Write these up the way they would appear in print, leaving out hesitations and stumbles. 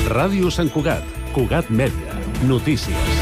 Ràdio Sant Cugat, Cugat Mèdia, notícies.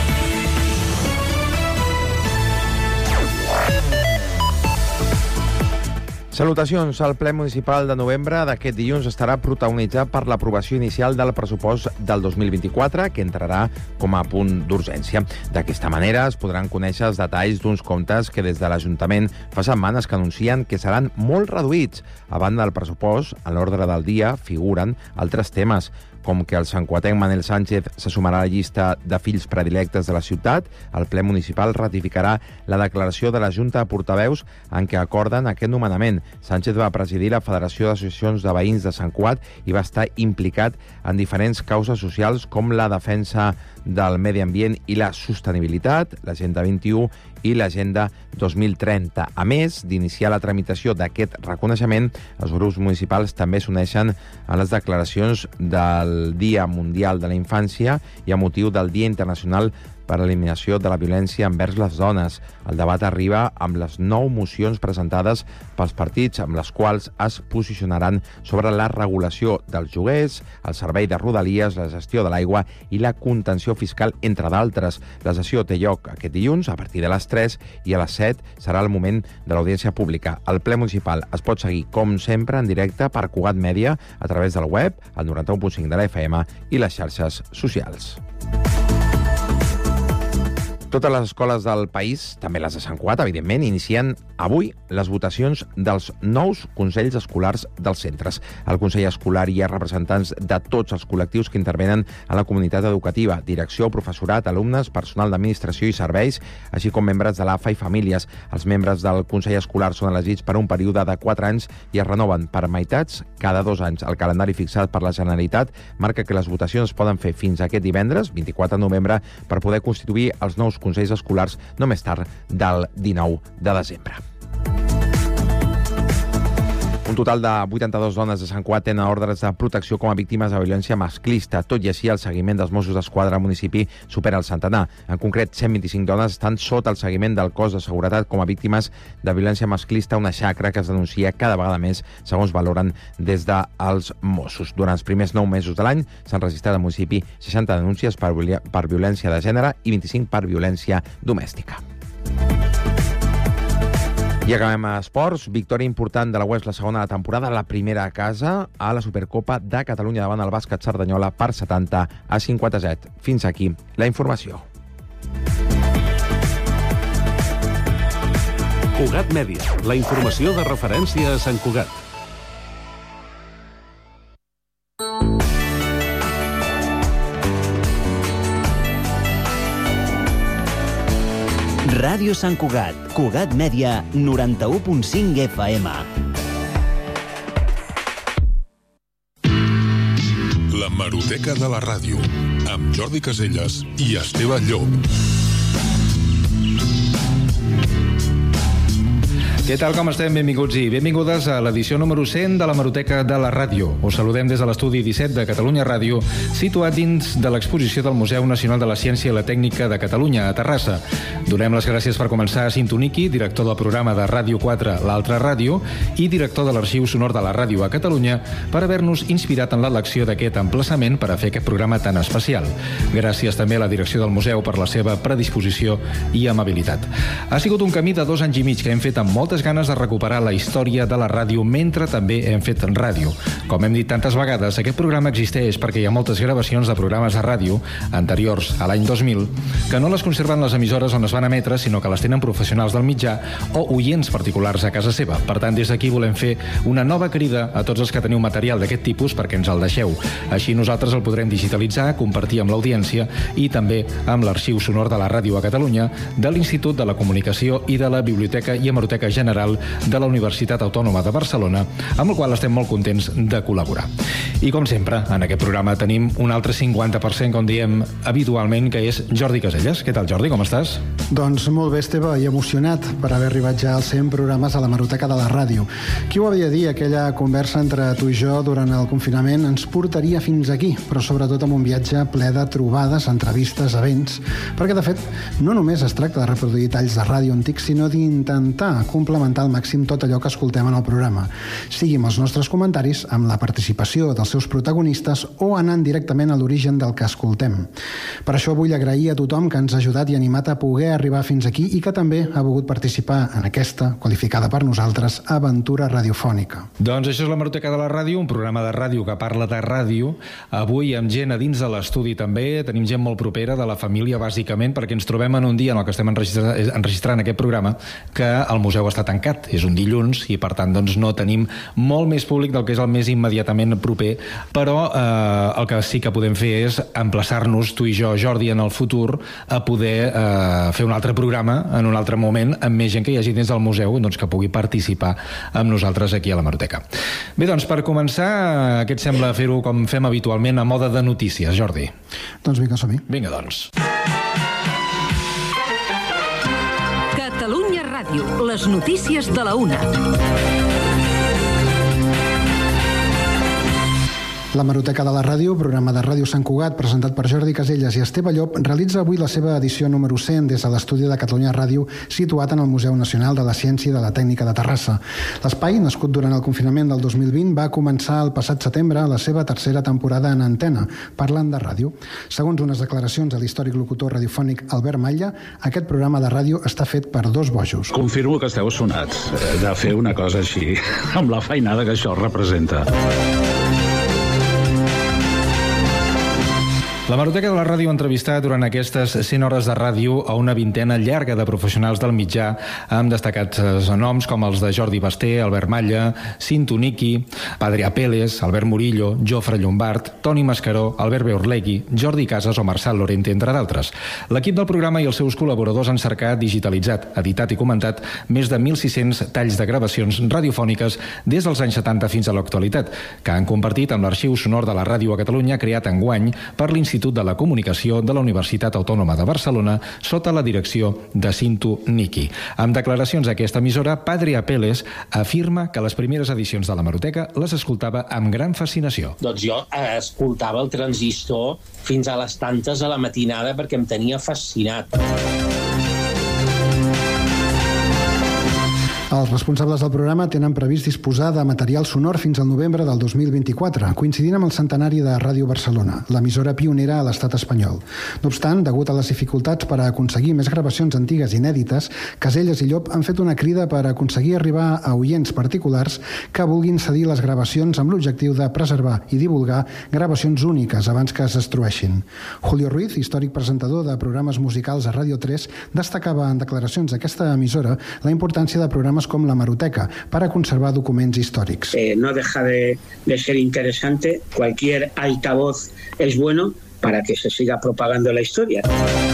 Salutacions. El ple municipal de novembre d'aquest dilluns estarà protagonitzat per l'aprovació inicial del pressupost del 2024, que entrarà com a punt d'urgència. D'aquesta manera es podran conèixer els detalls d'uns comptes que des de l'Ajuntament fa setmanes que anuncien que seran molt reduïts. A banda del pressupost, a l'ordre del dia figuren altres temes, com que el santcugatenc Manel Sánchez se sumarà a la llista de fills predilectes de la ciutat. El ple municipal ratificarà la declaració de la Junta de Portaveus en què acorden aquest nomenament. Sánchez va presidir la Federació d'Associacions de Veïns de Sant Cugat i va estar implicat en diferents causes socials com la defensa del medi ambient i la sostenibilitat, l'Agenda 21 i l'Agenda 2030. A més d'iniciar la tramitació d'aquest reconeixement, els grups municipals també s'uneixen a les declaracions del Dia Mundial de la Infància i a motiu del Dia Internacional per a l'eliminació de la violència envers les dones. El debat arriba amb les 9 mocions presentades pels partits, amb les quals es posicionaran sobre la regulació dels lloguers, el servei de rodalies, la gestió de l'aigua i la contenció fiscal, entre d'altres. La sessió té lloc aquest dilluns a partir de les 3 i a les 7 serà el moment de l'audiència pública. El ple municipal es pot seguir, com sempre, en directe per Cugat Mèdia a través del web, el 91.5 de la FM i les xarxes socials. Totes les escoles del país, també les de Sant Cugat, evidentment, inicien avui les votacions dels nous consells escolars dels centres. Al Consell Escolar hi ha representants de tots els col·lectius que intervenen a la comunitat educativa, direcció, professorat, alumnes, personal d'administració i serveis, així com membres de l'AFA i famílies. Els membres del Consell Escolar són elegits per un període de 4 anys i es renoven per meitats cada 2 anys. El calendari fixat per la Generalitat marca que les votacions es poden fer fins aquest divendres, 24 de novembre, per poder constituir els nous consells escolars no més tard del 19 de desembre. Un total de 82 dones de Sant Cugat tenen ordres de protecció com a víctimes de violència masclista. Tot i així, el seguiment dels Mossos d'Esquadra al municipi supera el centenar. En concret, 125 dones estan sota el seguiment del cos de seguretat com a víctimes de violència masclista, una xacra que es denuncia cada vegada més, segons valoren des dels Mossos. Durant els primers 9 mesos de l'any s'han registrat al municipi 60 denúncies per violència de gènere i 25 per violència domèstica. I acabem a esports. Victòria important de la UES la segona temporada, la primera a casa a la Supercopa de Catalunya davant el bàsquet Cerdanyola per 70-57. Fins aquí la informació. Cugat Mèdia, la informació de referència a Sant Cugat. Ràdio Sant Cugat, Cugat Mèdia, 91.5 FM. La Hemeroteca de la Ràdio, amb Jordi Caselles i Esteve Llop. Què tal, com estem? Benvinguts i benvingudes a l'edició número 100 de l'Hemeroteca de la Ràdio. Us saludem des de l'estudi 17 de Catalunya Ràdio, situat dins de l'exposició del Museu Nacional de la Ciència i la Tècnica de Catalunya, a Terrassa. Donem les gràcies per començar a Sintoniqui, director del programa de Ràdio 4, l'Altra Ràdio, i director de l'Arxiu Sonor de la Ràdio a Catalunya, per haver-nos inspirat en l'elecció d'aquest emplaçament per a fer aquest programa tan especial. Gràcies també a la direcció del museu per la seva predisposició i amabilitat. Ha sigut un camí de 2 anys i mig que hem fet amb moltes ganes de recuperar la història de la ràdio mentre també hem fet ràdio. Com hem dit tantes vegades, aquest programa existeix perquè hi ha moltes gravacions de programes de ràdio anteriors a l'any 2000 que no les conserven les emissores on es van emetre, sinó que les tenen professionals del mitjà o oients particulars a casa seva. Per tant, des d'aquí volem fer una nova crida a tots els que teniu material d'aquest tipus perquè ens el deixeu. Així nosaltres el podrem digitalitzar, compartir amb l'audiència i també amb l'Arxiu Sonor de la Ràdio a Catalunya, de l'Institut de la Comunicació i de la Biblioteca i Hemeroteca General de la Universitat Autònoma de Barcelona, amb el qual estem molt contents de col·laborar. I com sempre, en aquest programa tenim un altre 50%, com diem habitualment, que és Jordi Caselles. Què tal, Jordi? Com estàs? Doncs molt bé, Esteve, i emocionat per haver arribat ja als 100 programes a l'Hemeroteca de la Ràdio. Qui ho havia dit, aquella conversa entre tu i jo durant el confinament ens portaria fins aquí, però sobretot amb un viatge ple de trobades, entrevistes, events, perquè de fet no només es tracta de reproduir talls de ràdio antics, sinó d'intentar complementar implementar al màxim tot allò que escoltem en el programa, sigui amb els nostres comentaris, amb la participació dels seus protagonistes o anant directament a l'origen del que escoltem. Per això vull agrair a tothom que ens ha ajudat i animat a poder arribar fins aquí i que també ha volgut participar en aquesta, qualificada per nosaltres, aventura radiofònica. Doncs això és l'Hemeroteca de la Ràdio, un programa de ràdio que parla de ràdio. Avui amb gent a dins de l'estudi també, tenim gent molt propera de la família, bàsicament, perquè ens trobem en un dia en el que estem enregistrant aquest programa que el museu està tancat. És un dilluns i, per tant, doncs, no tenim molt més públic del que és el més immediatament proper, però el que sí que podem fer és emplaçar-nos, tu i jo, Jordi, en el futur, a poder fer un altre programa en un altre moment amb més gent que hi hagi dins del museu, doncs, que pugui participar amb nosaltres aquí a l'Hemeroteca. Bé, doncs, per començar, què et sembla fer-ho com fem habitualment a mode de notícies, Jordi? Doncs vinga, som-hi. Vinga, doncs. Catalunya Ràdio, les notícies de la una. L'Hemeroteca de la Ràdio, programa de Ràdio Sant Cugat, presentat per Jordi Casellas i Esteve Llop, realitza avui la seva edició número 100 des de l'estudi de Catalunya Ràdio, situat en el Museu Nacional de la Ciència i de la Tècnica de Terrassa. L'espai, nascut durant el confinament del 2020, va començar el passat setembre la seva tercera temporada en antena, parlant de ràdio. Segons unes declaracions de l'històric locutor radiofònic Albert Malla, aquest programa de ràdio està fet per dos bojos. Confirmo que esteu sonats de fer una cosa així, amb la feinada que això representa. L'Hemeroteca de la Ràdio ha entrevistat durant aquestes 100 hores de ràdio a una vintena llarga de professionals del mitjà, amb destacats noms com els de Jordi Basté, Albert Malla, Cinto Niki, Padre Apeles, Albert Murillo, Jofre Llombart, Toni Mascaró, Albert Beorlegui, Jordi Casas o Marçal Lorente, entre d'altres. L'equip del programa i els seus col·laboradors han cercat, digitalitzat, editat i comentat més de 1.600 talls de gravacions radiofòniques des dels anys 70 fins a l'actualitat, que han compartit amb l'Arxiu Sonor de la Ràdio a Catalunya, creat enguany per l'Institut de la Comunicació de la Universitat Autònoma de Barcelona sota la direcció de Cinto Niki. Amb declaracions a aquesta emissora, Padre Apeles afirma que les primeres edicions de l'Hemeroteca les escoltava amb gran fascinació. Doncs jo escoltava el transistor fins a les tantes a la matinada perquè em tenia fascinat. Els responsables del programa tenen previst disposar de material sonor fins al novembre del 2024, coincidint amb el centenari de Ràdio Barcelona, l'emissora pionera a l'estat espanyol. No obstant, degut a les dificultats per aconseguir més gravacions antigues inèdites, Casellas i Llop han fet una crida per aconseguir arribar a oients particulars que vulguin cedir les gravacions amb l'objectiu de preservar i divulgar gravacions úniques abans que es destrueixin. Julio Ruiz, històric presentador de programes musicals a Ràdio 3, destacava en declaracions d'aquesta emissora la importància de programes com l'Hemeroteca para conservar documentos históricos. No deja de ser interesante. Cualquier altavoz es bueno para que se siga propagando la historia.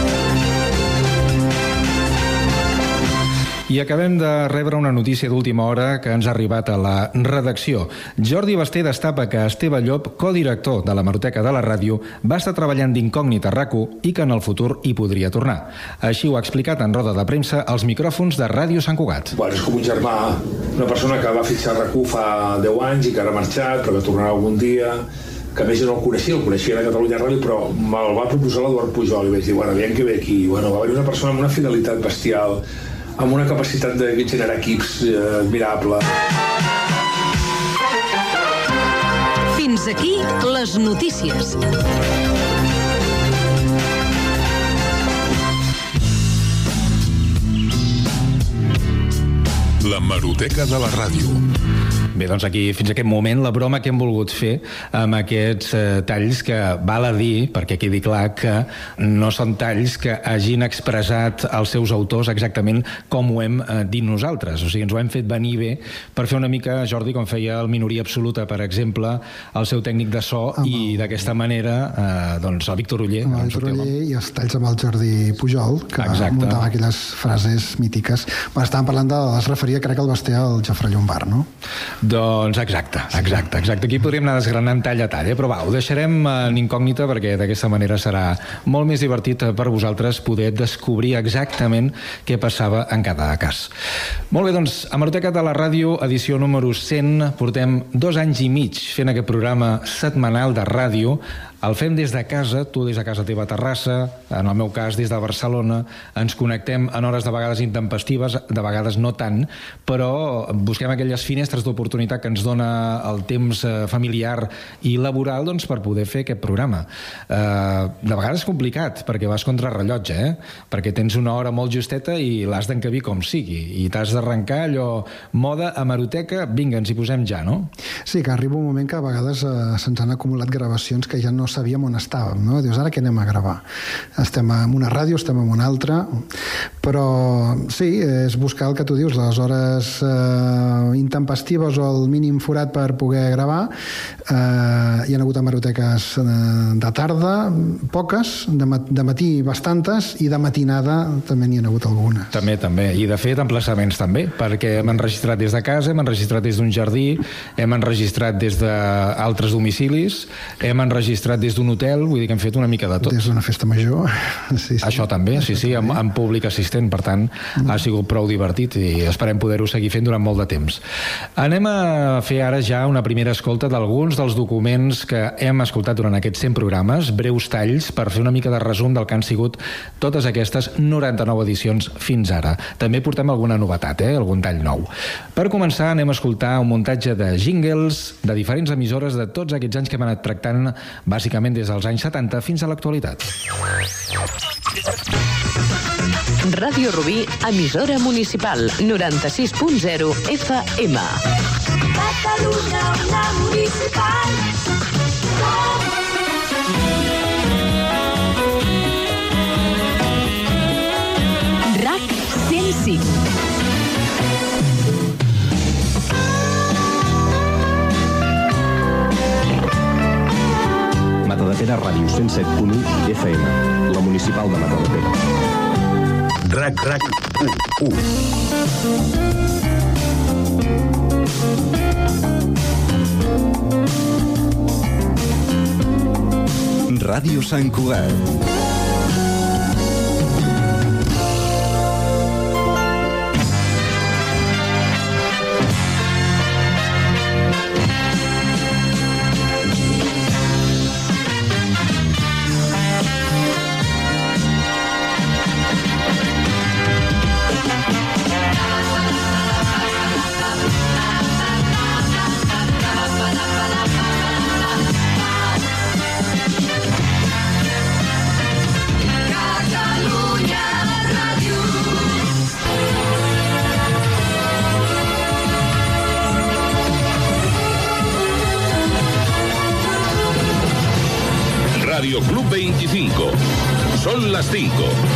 I acabem de rebre una notícia d'última hora que ens ha arribat a la redacció. Jordi Basté destapa que Esteve Llop, codirector de l'Hemeroteca de la Ràdio, va estar treballant d'incògnit a RAC1 i que en el futur hi podria tornar. Així ho ha explicat en roda de premsa als micròfons de Ràdio Sant Cugat. És com un germà, una persona que va fitxar a RAC1 fa 10 anys i que ara ha marxat, però que tornarà algun dia, que a més jo no el coneixia a Catalunya Ràdio, però me'l va proposar l'Eduard Pujol i vaig dir, aviam que ve aquí. Va haver una persona amb una fidelitat bestial, amb una capacitat de generar equips admirable. Fins aquí les notícies. L'Hemeroteca de la Ràdio. Bé, doncs aquí, fins a aquest moment, la broma que hem volgut fer amb aquests talls que val a dir, perquè quedi clar que no són talls que hagin expressat els seus autors exactament com ho hem dit nosaltres. O sigui, ens ho hem fet venir bé per fer una mica, Jordi, com feia el Minoria Absoluta, per exemple, el seu tècnic de so, i d'aquesta manera, doncs, el Víctor Oller. El Víctor Oller i els talls amb el Jordi Pujol, que muntava aquelles frases mítiques. Estàvem parlant es referia, crec, al Basté al Jofre Llombart, no? Doncs exacte. Aquí podríem anar desgranant tall a tall, però ho deixarem en incògnita perquè d'aquesta manera serà molt més divertit per vosaltres poder descobrir exactament què passava en cada cas. Molt bé, doncs, Hemeroteca de la Ràdio, edició número 100. Portem 2 anys i mig fent aquest programa setmanal de ràdio El fem des de casa, tu des de casa teva a Terrassa, en el meu cas des de Barcelona, ens connectem en hores de vegades intempestives, de vegades no tant, però busquem aquelles finestres d'oportunitat que ens dona el temps familiar i laboral doncs, per poder fer aquest programa. De vegades és complicat, perquè vas contra rellotge, perquè tens una hora molt justeta i l'has d'encabir com sigui, i t'has d'arrencar allò moda hemeroteca, vinga, ens hi posem ja, no? Sí, que arriba un moment que a vegades se'ns han acumulat gravacions que ja no sabíem on estàvem, no? Dius, ara què anem a gravar? Estem en una ràdio, estem en una altra, però sí, és buscar el que tu dius, les hores intempestives o el mínim forat per poder gravar. Hi ha hagut hemeroteques de tarda, poques, de matí bastantes, i de matinada també n'hi ha hagut algunes. També, i de fet emplaçaments també, perquè hem enregistrat des de casa, hem enregistrat des d'un jardí, hem enregistrat des d'altres domicilis, hem enregistrat des d'un hotel, vull dir que hem fet una mica de tot. Des d'una festa major. Sí. Això també, sí, amb públic assistent, per tant, ha sigut prou divertit i esperem poder-ho seguir fent durant molt de temps. Anem a fer ara ja una primera escolta d'alguns dels documents que hem escoltat durant aquests 100 programes, breus talls, per fer una mica de resum del que han sigut totes aquestes 99 edicions fins ara. També portem alguna novetat, algun tall nou. Per començar, anem a escoltar un muntatge de jingles de diferents emissores de tots aquests anys que hem anat tractant bàsicament des dels anys 70 fins a l'actualitat. Ràdio Rubí, emissora municipal, 96.0 FM. Catalunya, una municipal. RAC 105. Matadepera Ràdio 107.1 FM, la municipal de Matadepera. RAC 1. Ràdio Sant Cugat. Radio Club 25. Son las 5.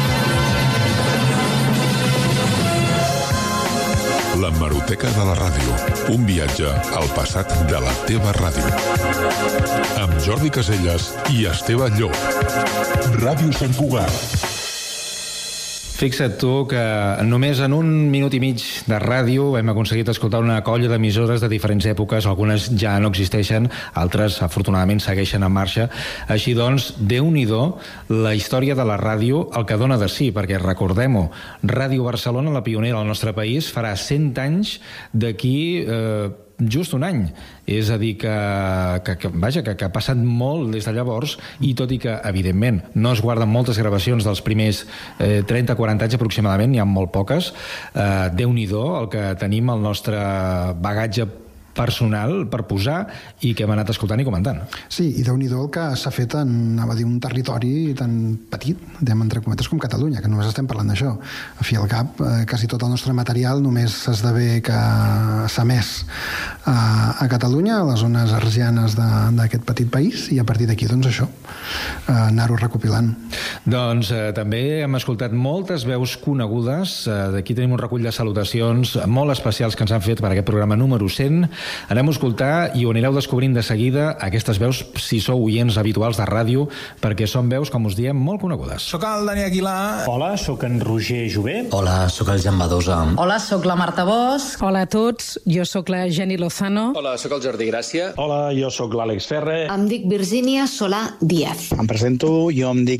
L'hemeroteca de la ràdio. Un viatge al passat de la teva ràdio. Amb Jordi Caselles i Esteve Llop. Ràdio Sant Cugat. Fixa't tu que només en 1 minut i mig de ràdio hem aconseguit escoltar una colla d'emissores de diferents èpoques, algunes ja no existeixen, altres afortunadament segueixen en marxa. Així doncs, Déu-n'hi-do la història de la ràdio, el que dona de si, perquè recordem-ho, Ràdio Barcelona, la pionera al nostre país, farà 100 anys d'aquí just un any. És a dir, que ha passat molt des de llavors, i tot i que, evidentment, no es guarden moltes gravacions dels primers 30-40 anys aproximadament, n'hi ha molt poques, Déu-n'hi-do el que tenim al nostre bagatge personal per posar i que hem anat escoltant i comentant. Sí, i Déu-n'hi-do el que s'ha fet en, anava a dir, un territori tan petit, entre cometes, com Catalunya, que només estem parlant d'això. A fi al cap, quasi tot el nostre material només s'esdevé que s'ha emès a Catalunya, a les zones arsianes d'aquest petit país, i a partir d'aquí, doncs això, anar-ho recopilant. Doncs també hem escoltat moltes veus conegudes. D'aquí tenim un recull de salutacions molt especials que ens han fet per aquest programa número 100. Anem a escoltar i ho anireu descobrint de seguida, aquestes veus, si sou oients habituals de ràdio, perquè són veus, com us diem, molt conegudes. Soc el Dani Aguilar. Hola, sóc en Roger Jové. Hola, sóc el Jan Badosa. Hola, sóc la Marta Bosch. Hola a tots, jo sóc la Jenny Lozano. Hola, sóc el Jordi Gràcia. Hola, jo sóc l'Àlex Ferre. Em dic Virgínia Solà Díaz. Em presento, jo em dic David Villers.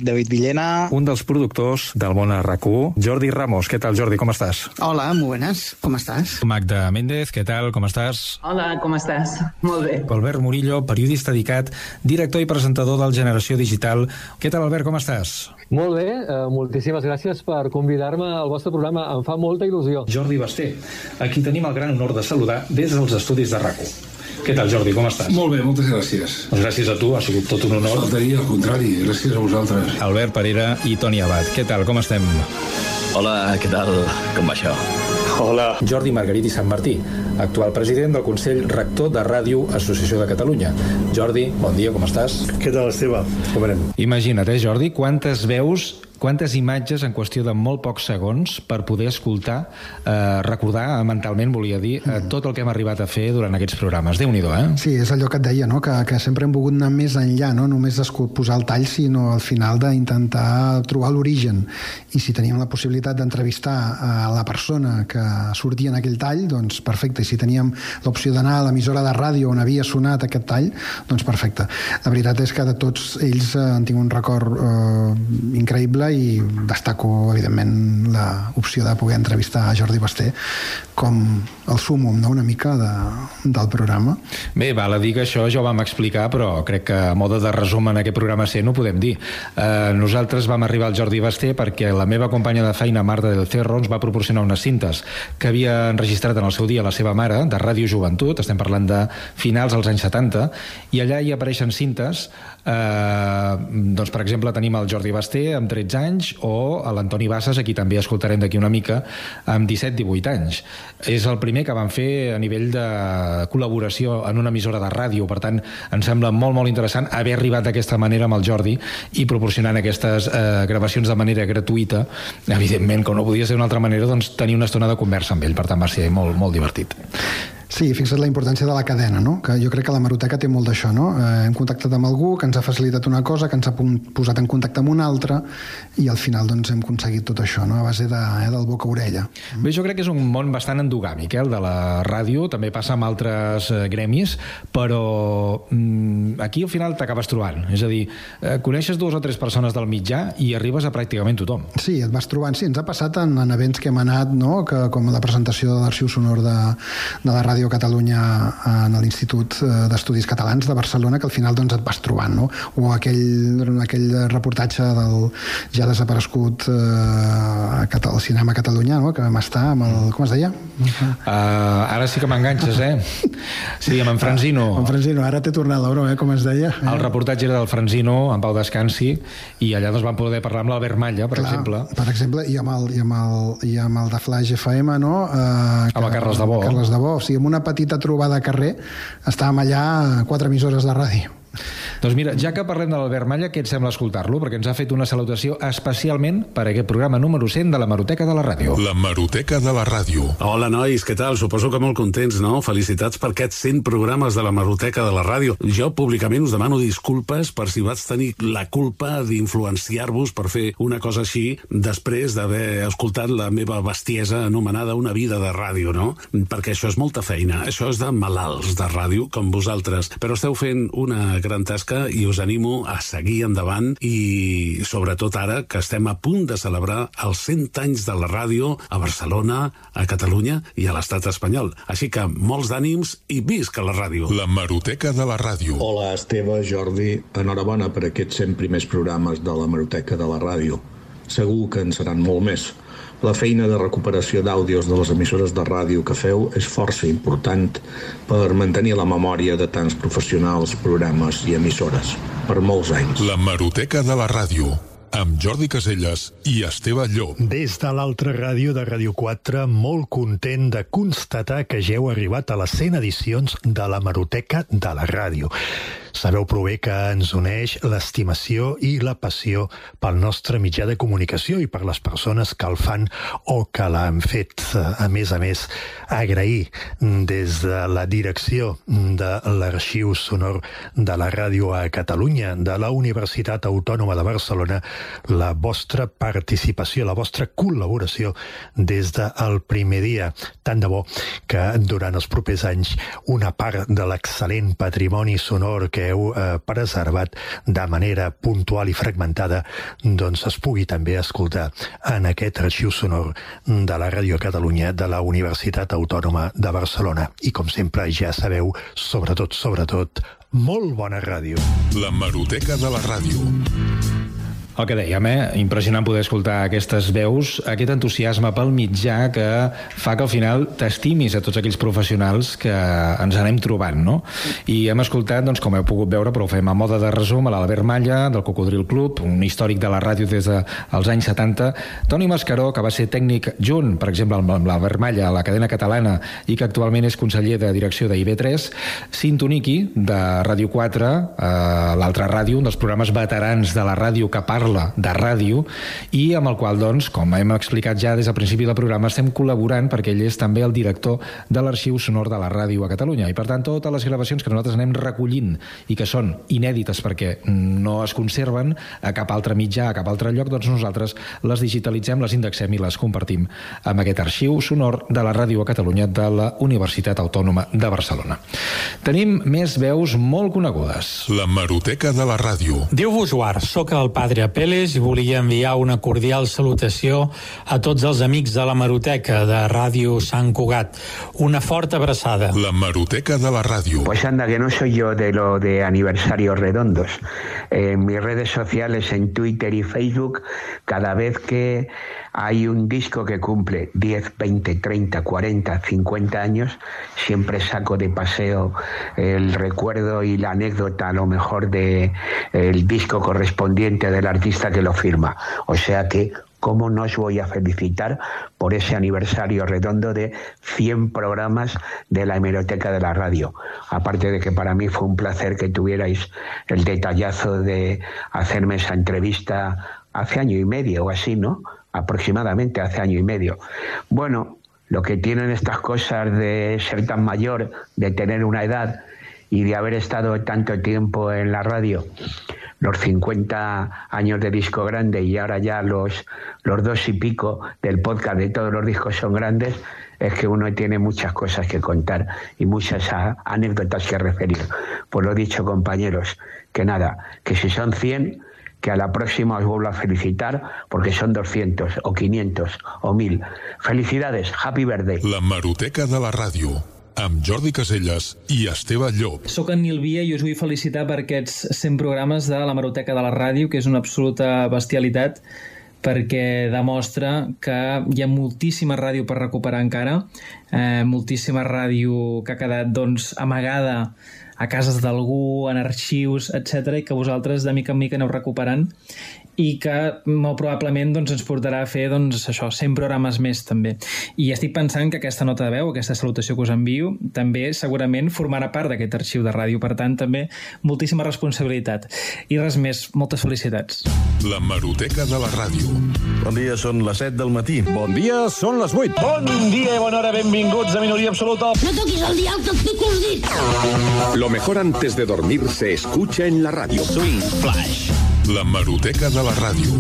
Villena. Un dels productors del món a RAC1, Jordi Ramos. Què tal, Jordi? Com estàs? Hola, muy buenas. ¿Cómo estás? Magda Méndez, què tal? Com estàs? Hola, com estàs? Molt bé. Albert Murillo, periodista dedicat, director i presentador del Generació Digital. Què tal, Albert? Com estàs? Molt bé, moltíssimes gràcies per convidar-me al vostre programa. Em fa molta il·lusió. Jordi Basté, a qui tenim el gran honor de saludar des dels estudis de RAC1. Què tal, Jordi? Com estàs? Molt bé, moltes gràcies. Doncs gràcies a tu, ha sigut tot un honor. Faltaria, al contrari, gràcies a vosaltres. Albert Parera i Toni Abad. Què tal, com estem? Hola, què tal? Com va això? Hola. Jordi Margarit i Sant Martí, actual president del Consell Rector de Ràdio Associació de Catalunya. Jordi, bon dia, com estàs? Què tal, Esteve? Com anem? Imagina't, Jordi, quantes veus, quantes imatges en qüestió de molt pocs segons per poder escoltar, recordar mentalment, volia dir, tot el que hem arribat a fer durant aquests programes. Déu-n'hi-do, eh? Sí, és allò que et deia, no? que sempre hem volgut anar més enllà, no només posar el tall, sinó al final d'intentar trobar l'origen. I si teníem la possibilitat d'entrevistar a la persona que sortia en aquell tall, doncs perfecte. I si teníem l'opció d'anar a l'emissora de ràdio on havia sonat aquest tall, doncs perfecte. La veritat és que de tots ells en tinc un record increïble i destaco, evidentment, l'opció de poder entrevistar a Jordi Basté com el súmum, no?, una mica del programa. Bé, val a dir que això ja ho vam explicar, però crec que a mode de resum en aquest programa 100 ho podem dir. Nosaltres vam arribar al Jordi Basté perquè la meva companya de feina, Marta del Cerro, ens va proporcionar unes cintes que havia enregistrat en el seu dia la seva mare, de Ràdio Joventut, estem parlant de finals dels anys 70, i allà hi apareixen cintes, doncs per exemple tenim el Jordi Basté amb 13 anys o l'Antoni Bassas, a qui també escoltarem d'aquí una mica, amb 17-18 anys. És el primer que van fer a nivell de col·laboració en una emissora de ràdio, per tant em sembla molt, molt interessant haver arribat d'aquesta manera amb el Jordi i proporcionant aquestes gravacions de manera gratuïta. Evidentment, com no podia ser d'una altra manera, doncs tenir una estona de conversa amb ell, per tant va ser molt, molt divertit. Sí, fixa't la importància de la cadena, no? Que jo crec que la Hemeroteca té molt d'això, no? Hem contactat amb algú que ens ha facilitat una cosa, que ens ha posat en contacte amb una altra i al final doncs hem aconseguit tot això, no? A base del boca a orella. Bé, jo crec que és un món bastant endogàmic, el de la ràdio, també passa amb altres gremis, però aquí al final t'acabes trobant. És a dir, coneixes 2 o 3 persones del mitjà i arribes a pràcticament tothom. Sí, et vas trobant. Sí, ens ha passat en events que hem anat, no? Com la presentació de l'Arxiu Sonor de la Ràdio Catalunya en l'Institut d'Estudis Catalans de Barcelona, que al final doncs et vas trobant, no? O aquell reportatge del ja desaparegut al Cinema Catalunya, no? Que vam estar amb el... com es deia? Ara sí que m'enganxes, eh? Sí, amb en Franzino. En Franzino, ara t'he tornat la broma, com es deia? El reportatge era del Franzino, en Pau Descansi, i allà doncs vam poder parlar amb l'Albert Malla, per exemple. Per exemple, i amb el de Flash FM, no? Amb el Carles Debò. Carles Debò, sí, amb una petita trobada a carrer, estàvem allà a 4 emissores de ràdio. Doncs mira, ja que parlem de l'Albert Malla, què et sembla escoltar-lo? Perquè ens ha fet una salutació especialment per aquest programa número 100 de la Hemeroteca de la Ràdio. La Hemeroteca de la Ràdio. Hola, nois, què tal? Suposo que molt contents, no? Felicitats per aquests 100 programes de la Hemeroteca de la Ràdio. Jo públicament us demano disculpes per si vaig tenir la culpa d'influenciar-vos per fer una cosa així després d'haver escoltat la meva bestiesa anomenada Una vida de ràdio, no? Perquè això és molta feina. Això és de malalts de ràdio, com vosaltres. Però esteu fent una gran tasca i us animo a seguir endavant i sobretot ara que estem a punt de celebrar els 100 anys de la ràdio a Barcelona, a Catalunya i a l'estat espanyol. Així que molts d'ànims i visca la ràdio. La Hemeroteca de la Ràdio. Hola, Esteve, Jordi. Enhorabona per aquests 100 primers programes de la Hemeroteca de la Ràdio. Segur que en seran molt més. La feina de recuperació d'àudios de les emissores de ràdio que feu és força important per mantenir la memòria de tants professionals, programes i emissores per molts anys. La Hemeroteca de la Ràdio, amb Jordi Caselles i Esteve Llop. Des de l'altra ràdio de Ràdio 4, molt content de constatar que ja heu arribat a les 100 edicions de la Hemeroteca de la Ràdio. Sabeu prou bé que ens uneix l'estimació i la passió pel nostre mitjà de comunicació i per les persones que el fan o que l'han fet. A més, agrair des de la direcció de l'Arxiu Sonor de la Ràdio a Catalunya, de la Universitat Autònoma de Barcelona, la vostra participació, la vostra col·laboració des del primer dia. Tant de bo que durant els propers anys una part de l'excel·lent patrimoni sonor que que heu preservat de manera puntual i fragmentada, doncs es pugui també escoltar en aquest arxiu sonor de la Ràdio Catalunya de la Universitat Autònoma de Barcelona. I com sempre ja sabeu, sobretot, molt bona ràdio. La Hemeroteca de la Ràdio. El que dèiem, impressionant poder escoltar aquestes veus, aquest entusiasme pel mitjà que fa que al final t'estimis a tots aquells professionals que ens anem trobant, no? I hem escoltat, doncs, com heu pogut veure, però ho fem a moda de resum, a l'Albert Malla, del Cocodril Club, un històric de la ràdio des dels anys 70, Toni Mascaró, que va ser tècnic junt, per exemple, amb l'Albert Malla a la cadena catalana i que actualment és conseller de direcció de IB3, Sintoniki, de Ràdio 4, l'altra ràdio, un dels programes veterans de la ràdio que parla de ràdio i amb el qual, doncs, com hem explicat ja des del principi del programa, estem col·laborant perquè ell és també el director de l'Arxiu Sonor de la Ràdio a Catalunya i, per tant, totes les gravacions que nosaltres anem recollint i que són inèdites perquè no es conserven a cap altre mitjà, a cap altre lloc, doncs nosaltres les digitalitzem, les indexem i les compartim amb aquest Arxiu Sonor de la Ràdio a Catalunya de la Universitat Autònoma de Barcelona. Tenim més veus molt conegudes. La Hemeroteca de la Ràdio. Diu-vos Guar, soc el padre Peles i volia enviar una cordial salutació a tots els amics de la Hemeroteca de Ràdio Sant Cugat. Una forta abraçada. La Hemeroteca de la Ràdio. Pues anda, que no soy yo de lo de aniversarios redondos. En mis redes sociales, en Twitter y Facebook, cada vez que hay un disco que cumple 10, 20, 30, 40, 50 años, siempre saco de paseo el recuerdo y la anécdota, a lo mejor, de el disco correspondiente del artista que lo firma. O sea que, ¿cómo no os voy a felicitar por ese aniversario redondo de 100 programas de la Hemeroteca de la Radio? Aparte de que para mí fue un placer que tuvierais el detallazo de hacerme esa entrevista hace año y medio o así, ¿no? Aproximadamente hace año y medio. Bueno, lo que tienen estas cosas de ser tan mayor, de tener una edad y de haber estado tanto tiempo en la radio, los 50 años de disco grande y ahora ya los 2 y pico del podcast de todos los discos son grandes, es que uno tiene muchas cosas que contar y muchas anécdotas que referir. Pues lo dicho, compañeros, que nada, que si son 100... que a la próxima os vuelvo a felicitar porque son 200 o 500 o 1000. Felicidades, happy birthday. La Hemeroteca de la Ràdio, amb Jordi Casellas i Esteve Llop. Soc en Nil Via i us vull felicitar per aquests 100 programes de la Hemeroteca de la Ràdio, que és una absoluta bestialitat, perquè demostra que hi ha moltíssima ràdio per recuperar encara, moltíssima ràdio que ha quedat, doncs, amagada a cases d'algú, en arxius, etc., i que vosaltres de mica en mica aneu recuperant i que molt probablement, doncs, ens portarà a fer, doncs, això, 100 programes més també. I estic pensant que aquesta nota de veu, aquesta salutació que us envio, també segurament formarà part d'aquest arxiu de ràdio. Per tant, també moltíssima responsabilitat. I res més, moltes felicitats. La Hemeroteca de la Ràdio. Bon dia, són les 7 del matí. Bon dia, són les 8. Bon dia i bona hora, benvinguts a Minoria Absoluta. No toquis el dial, que et pico els dits. Lo mejor antes de dormir se escucha en la radio. Swing Flash. La Hemeroteca de la Ràdio.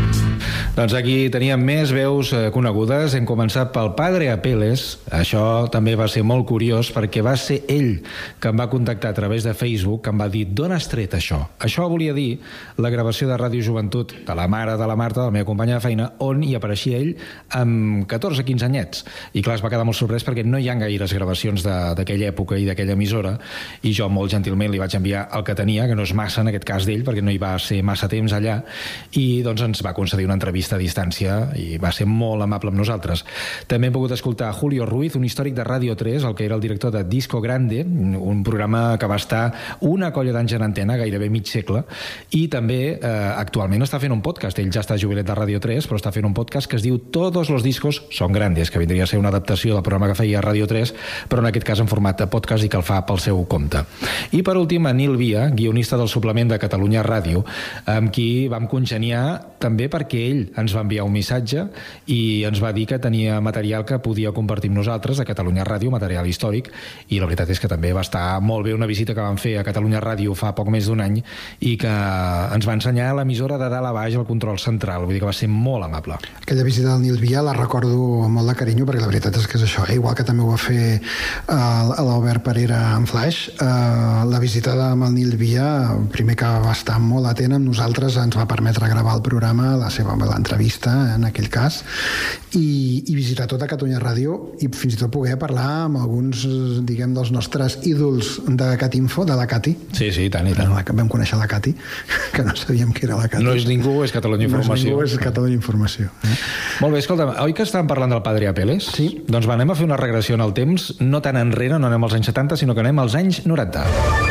Doncs aquí teníem més veus conegudes. Hem començat pel Padre Apeles. Això també va ser molt curiós perquè va ser ell que em va contactar a través de Facebook, que em va dir: d'on has tret això? Això volia dir la gravació de Ràdio Joventut de la mare de la Marta, de la meva companya de feina, on hi apareixia ell amb 14-15 anyets. I clar, es va quedar molt sorprès perquè no hi ha gaires gravacions d'aquella època i d'aquella emissora, i jo molt gentilment li vaig enviar el que tenia, que no és massa en aquest cas d'ell, perquè no hi va ser massa temps allà, i doncs ens va concedir una entrevista a distància i va ser molt amable amb nosaltres. També hem pogut escoltar Julio Ruiz, un històric de Ràdio 3, el que era el director de Disco Grande, un programa que va estar una colla d'anys en antena, gairebé mig segle, i també actualment està fent un podcast. Ell ja està jubilat de Ràdio 3, però està fent un podcast que es diu Todos los discos son grandes, que vindria a ser una adaptació del programa que feia a Ràdio 3, però en aquest cas en format de podcast i que el fa pel seu compte. I per últim, a Nil Via, guionista del suplement de Catalunya Ràdio, amb qui vam congeniar també perquè ell ens va enviar un missatge i ens va dir que tenia material que podia compartir amb nosaltres a Catalunya Ràdio, material històric, i la veritat és que també va estar molt bé una visita que vam fer a Catalunya Ràdio fa poc més d'un any i que ens va ensenyar l'emissora de dalt a baix, el control central, vull dir que va ser molt amable. Aquella visita del Nil Via la recordo amb molt de carinyo, perquè la veritat és que és això, igual que també ho va fer l'Albert Parera en Flash, la visita amb el Nil Via, primer que va estar molt atent amb nosaltres, ens va permetre gravar el programa, l'entrevista en aquell cas, i visitar tota Catalunya Ràdio i fins i tot poder parlar amb alguns, diguem, dels nostres ídols de Catinfo, de la Cati. Sí, i tant. Vam conèixer la Cati, que no sabíem que era la Cati. No és ningú, és Catalunya Informació. No és ningú, és Catalunya Informació. Molt bé, escolta, oi que estàvem parlant del Padre Apeles? Sí. Doncs anem a fer una regressió en el temps, no tan enrere, no anem als anys 70, sinó que anem als anys 90.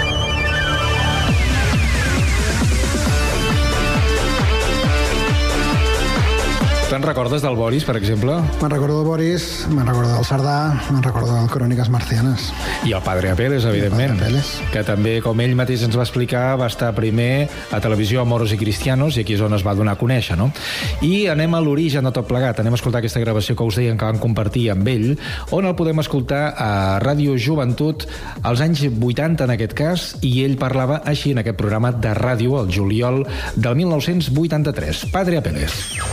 Te'n recordes del Boris, per exemple? Me'n recordo del Boris, me'n recordo del Cerdà, me'n recordo del Cròniques Marcianes. I el Padre Apeles, evidentment. Que també, com ell mateix ens va explicar, va estar primer a televisió a Moros i Cristianos, i aquí és on es va donar a conèixer, no? I anem a l'origen de tot plegat. Anem a escoltar aquesta gravació que us deien que van compartir amb ell, on el podem escoltar a Ràdio Joventut als anys 80, en aquest cas, i ell parlava així en aquest programa de ràdio, el juliol del 1983. Padre Apeles.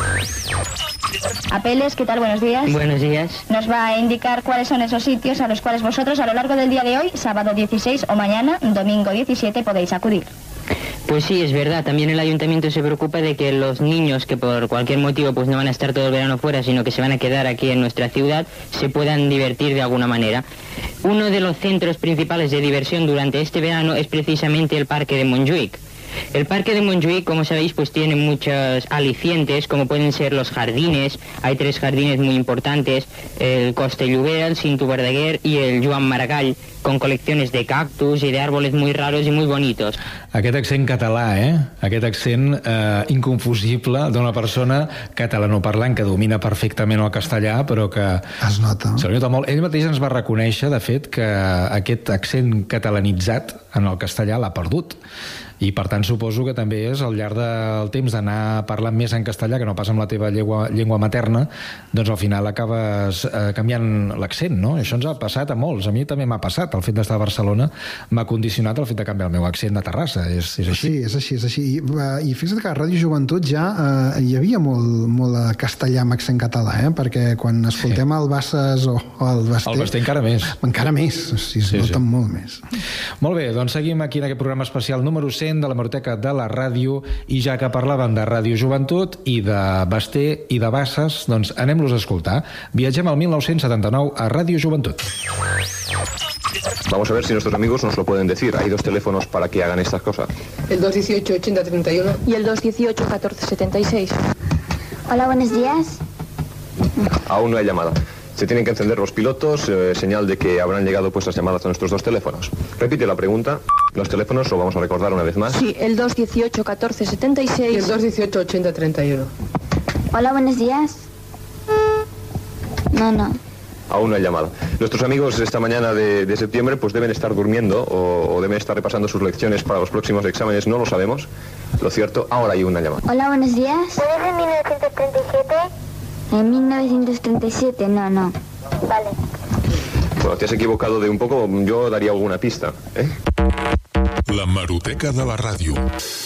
Apeles, ¿qué tal? Buenos días. Buenos días. Nos va a indicar cuáles son esos sitios a los cuales vosotros a lo largo del día de hoy, sábado 16 o mañana, domingo 17, podéis acudir. Pues sí, es verdad. También el ayuntamiento se preocupa de que los niños que por cualquier motivo pues no van a estar todo el verano fuera, sino que se van a quedar aquí en nuestra ciudad, se puedan divertir de alguna manera. Uno de los centros principales de diversión durante este verano es precisamente el Parque de Montjuïc. El Parque de Montjuïc, como sabéis, pues tiene muchos alicientes, como pueden ser los jardines. Hay 3 jardines muy importantes, el Costa Llobera, el Cinto Verdaguer y el Joan Maragall, con colecciones de cactus y de árboles muy raros y muy bonitos. Aquest accent català, aquest accent inconfusible d'una persona catalanoparlant que domina perfectament el castellà, però que es nota. Se li nota molt. Ell mateix ens va reconèixer, de fet, que aquest accent catalanitzat en el castellà l'ha perdut. I per tant suposo que també és al llarg del temps d'anar parlant més en castellà que no pas amb la teva llengua materna, doncs al final acabes canviant l'accent, no? Això ens ha passat a molts, a mi també m'ha passat, el fet d'estar a Barcelona m'ha condicionat el fet de canviar el meu accent de Terrassa, és així. Sí, és així. I fixa't que a Ràdio Joventut ja hi havia molt castellà amb accent català, perquè quan escoltem el Bassas o el Basté... El Basté encara més. Encara més, es noten molt més. Molt bé, doncs seguim aquí en aquest programa especial número 100 de la Hemeroteca de la Ràdio, i ja que parlàvem de Ràdio Joventut i de Basté i de Bassas, doncs anem-los a escoltar. Viatgem al 1979 a Ràdio Joventut. Vamos a ver si nuestros amigos nos lo pueden decir. Hay 2 teléfonos para que hagan estas cosas. El 218-80-31 y el 218-14-76. Hola, buenos días. Aún no hay llamada. Se tienen que encender los pilotos, señal de que habrán llegado puestas llamadas a nuestros 2 teléfonos. Repite la pregunta. Los teléfonos lo vamos a recordar una vez más. Sí, el 218-14-76 y el 218-80-31. Hola, buenos días. No. Aún no hay llamada. Nuestros amigos esta mañana de septiembre pues deben estar durmiendo o deben estar repasando sus lecciones para los próximos exámenes, no lo sabemos. Lo cierto, ahora hay una llamada. Hola, buenos días. ¿Puedes en 1937? En 1937, no. Vale. Bueno, te has equivocado de un poco, yo daría alguna pista, ¿eh? La Hemeroteca de la Ràdio.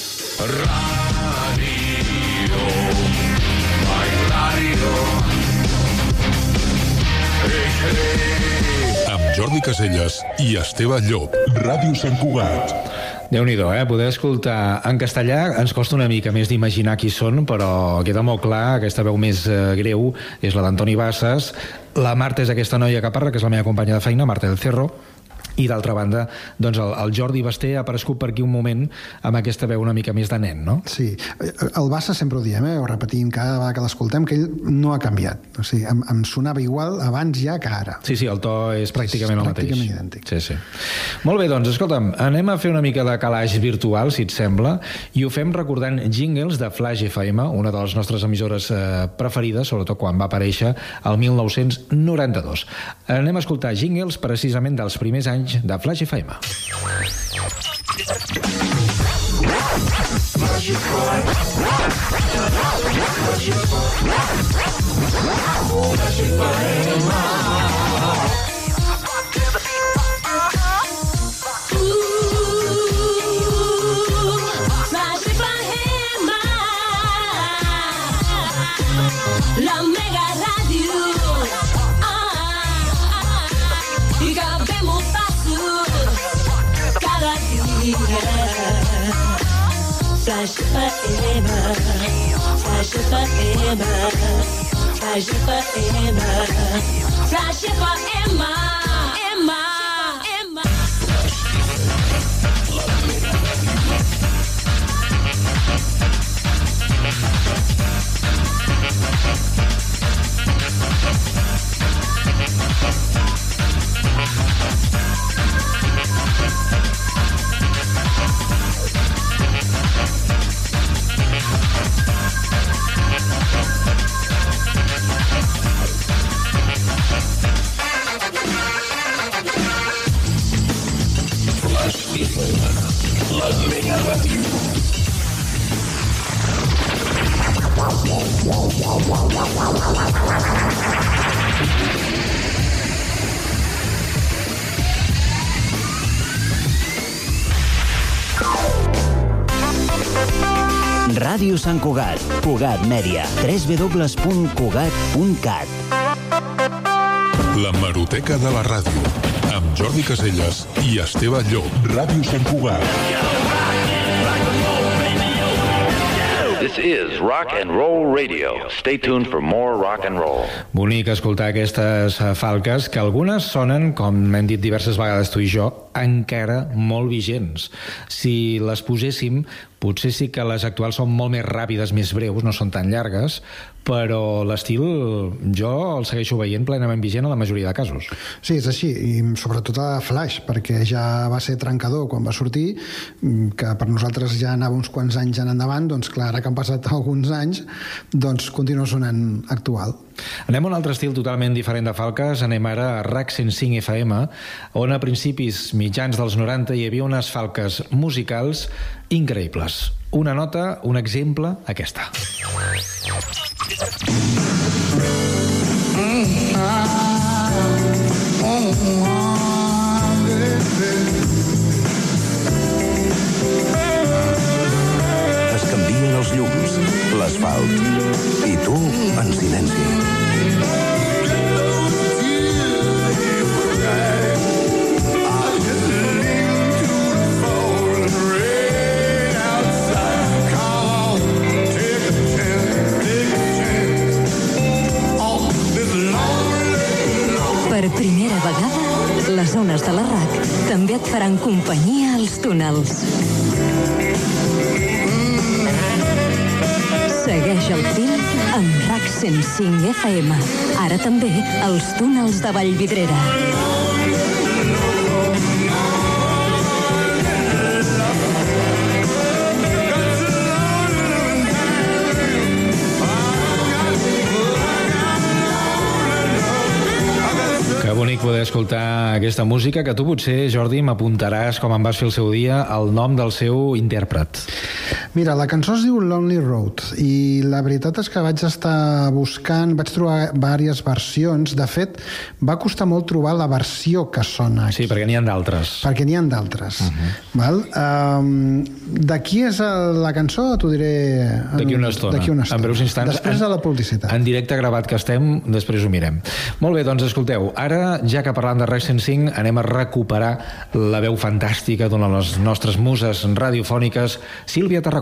Amb Jordi Caselles i Esteve Llop. Ràdio Sant Cugat. Déu-n'hi-do, poder escoltar en castellà ens costa una mica més d'imaginar qui són, però queda molt clar, aquesta veu més greu és la d'Antoni Bassas, la Marta és aquesta noia que parla, que és la meva companya de feina, Marta del Cerro, i d'altra banda, doncs el Jordi Basté ha aparegut per aquí un moment amb aquesta veu una mica més de nen, no? Sí, el Bassa sempre ho diem, ho repetim cada vegada que l'escoltem, que ell no ha canviat. O sigui, em sonava igual abans ja que ara. Sí, el to és pràcticament el mateix. Pràcticament idèntic. Sí. Molt bé, doncs, escolta'm, anem a fer una mica de calaix virtual, si et sembla, i ho fem recordant jingles de Flash FM, una de les nostres emissores preferides, sobretot quan va aparèixer el 1992. Anem a escoltar jingles precisament dels primers anys de Flash FM. La Mega Ràdio, i que fem un passo cada dia. Flash FM, Flash FM, Flash FM, Flash FM, Emma. La Mega Ràdio. Ràdio Sant Cugat, Cugat Mèdia, www.cugat.cat. L'hemeroteca de la ràdio, amb Jordi Caselles i Esteve Llop. Ràdio Sant Cugat. This is Rock and Roll Radio. Stay tuned for more rock and roll. Bonic escoltar aquestes falques, que algunes sonen, com hem dit diverses vegades tu i jo, encara molt vigents. Si les poséssim, potser sí que les actuals són molt més ràpides, més breus, no són tan llargues, però l'estil jo el segueixo veient plenament vigent a la majoria de casos. Sí, és així, i sobretot a Flash, perquè ja va ser trencador quan va sortir, que per nosaltres ja anava uns quants anys en endavant, doncs clar, ara que han passat alguns anys, doncs continua sonant actual. Anem a un altre estil totalment diferent de falques, anem ara a RAC 105 FM, on a principis mitjans dels 90 hi havia unes falques musicals increïbles. Una nota, un exemple, aquesta. Es canvien els llums, l'asfalt, i tu en silenci. Per primera vegada, les ones de la RAC també et faran companyia als túnels. Segueix el fil amb RAC 105 FM. Ara també als túnels de Vallvidrera. Que bonic poder escoltar aquesta música, que tu potser, Jordi, m'apuntaràs, com em vas fer el seu dia, el nom del seu intèrpret. Mira, la cançó es diu Lonely Road i la veritat és que vaig estar buscant, vaig trobar diverses versions. De fet, va costar molt trobar la versió que sona aquí. Sí, perquè n'hi ha d'altres. Perquè n'hi ha d'altres. Val? De qui és la cançó? T'ho diré d'aquí una estona. En breus instants. Després de la publicitat. En directe gravat que estem, després ho mirem. Molt bé, doncs escolteu, ara, ja que parlant de RAC 105, anem a recuperar la veu fantàstica d'una de les nostres muses radiofòniques, Sílvia Tarragona.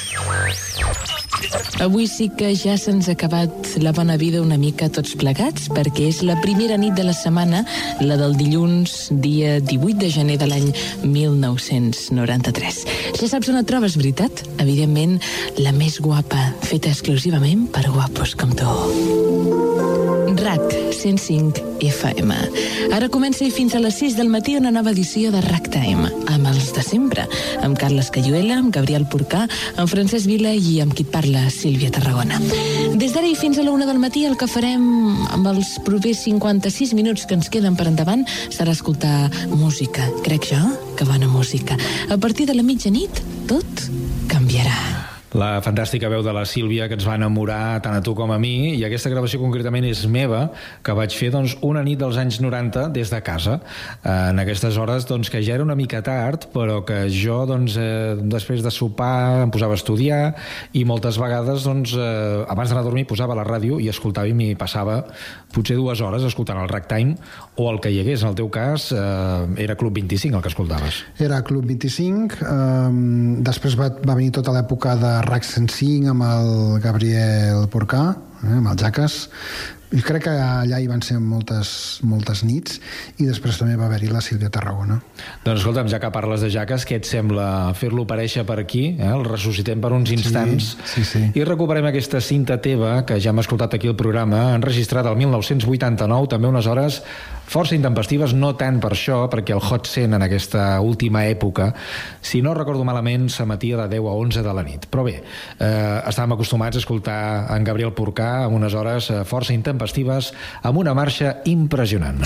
Avui sí que ja se'ns ha acabat la bona vida una mica tots plegats, perquè és la primera nit de la setmana, la del dilluns, dia 18 de gener de l'any 1993. Ja saps on et trobes, veritat? Evidentment, la més guapa, feta exclusivament per guapos com tu. RAC 105 FM. Ara comença i fins a les 6 del matí una nova edició de RAC Time, amb els de sempre, amb Carles Cayuela, amb Gabriel Porcà, amb Francesc Vila i amb qui et parla, Sílvia Tarragona. Des d'ara i fins a la 1 del matí el que farem amb els propers 56 minuts que ens queden per endavant serà escoltar música, crec jo. que bona música. A partir de la mitjanit, tot canviarà. La fantàstica veu de la Sílvia, que ens va enamorar tant a tu com a mi, i aquesta gravació concretament és meva, que vaig fer una nit dels anys 90 des de casa. En aquestes hores que ja era una mica tard, però que jo després de sopar em posava a estudiar i moltes vegades abans d'anar a dormir posava la ràdio i escoltava i m'hi passava potser 2 hores escoltant el Ragtime o el que hi hagués. En el teu cas era Club 25 el que escoltaves. Era Club 25, després va venir tota l'època de RAC 105 amb el Gabriel Porcà, amb el Jaques. I crec que allà hi van ser moltes nits, i després també va haver-hi la Sílvia Tarragona. Doncs escolta'm, ja que parles de Jaques, què et sembla fer-lo aparèixer per aquí? El ressuscitem per uns instants i recuperem aquesta cinta teva que ja hem escoltat aquí al programa, enregistrada el 1989, també unes hores força intempestives, no tant per això, perquè el Hot 100 en aquesta última època, si no recordo malament, s'emetia de 10 a 11 de la nit. Però bé, estàvem acostumats a escoltar en Gabriel Porcà amb unes hores força intempestives, amb una marxa impressionant.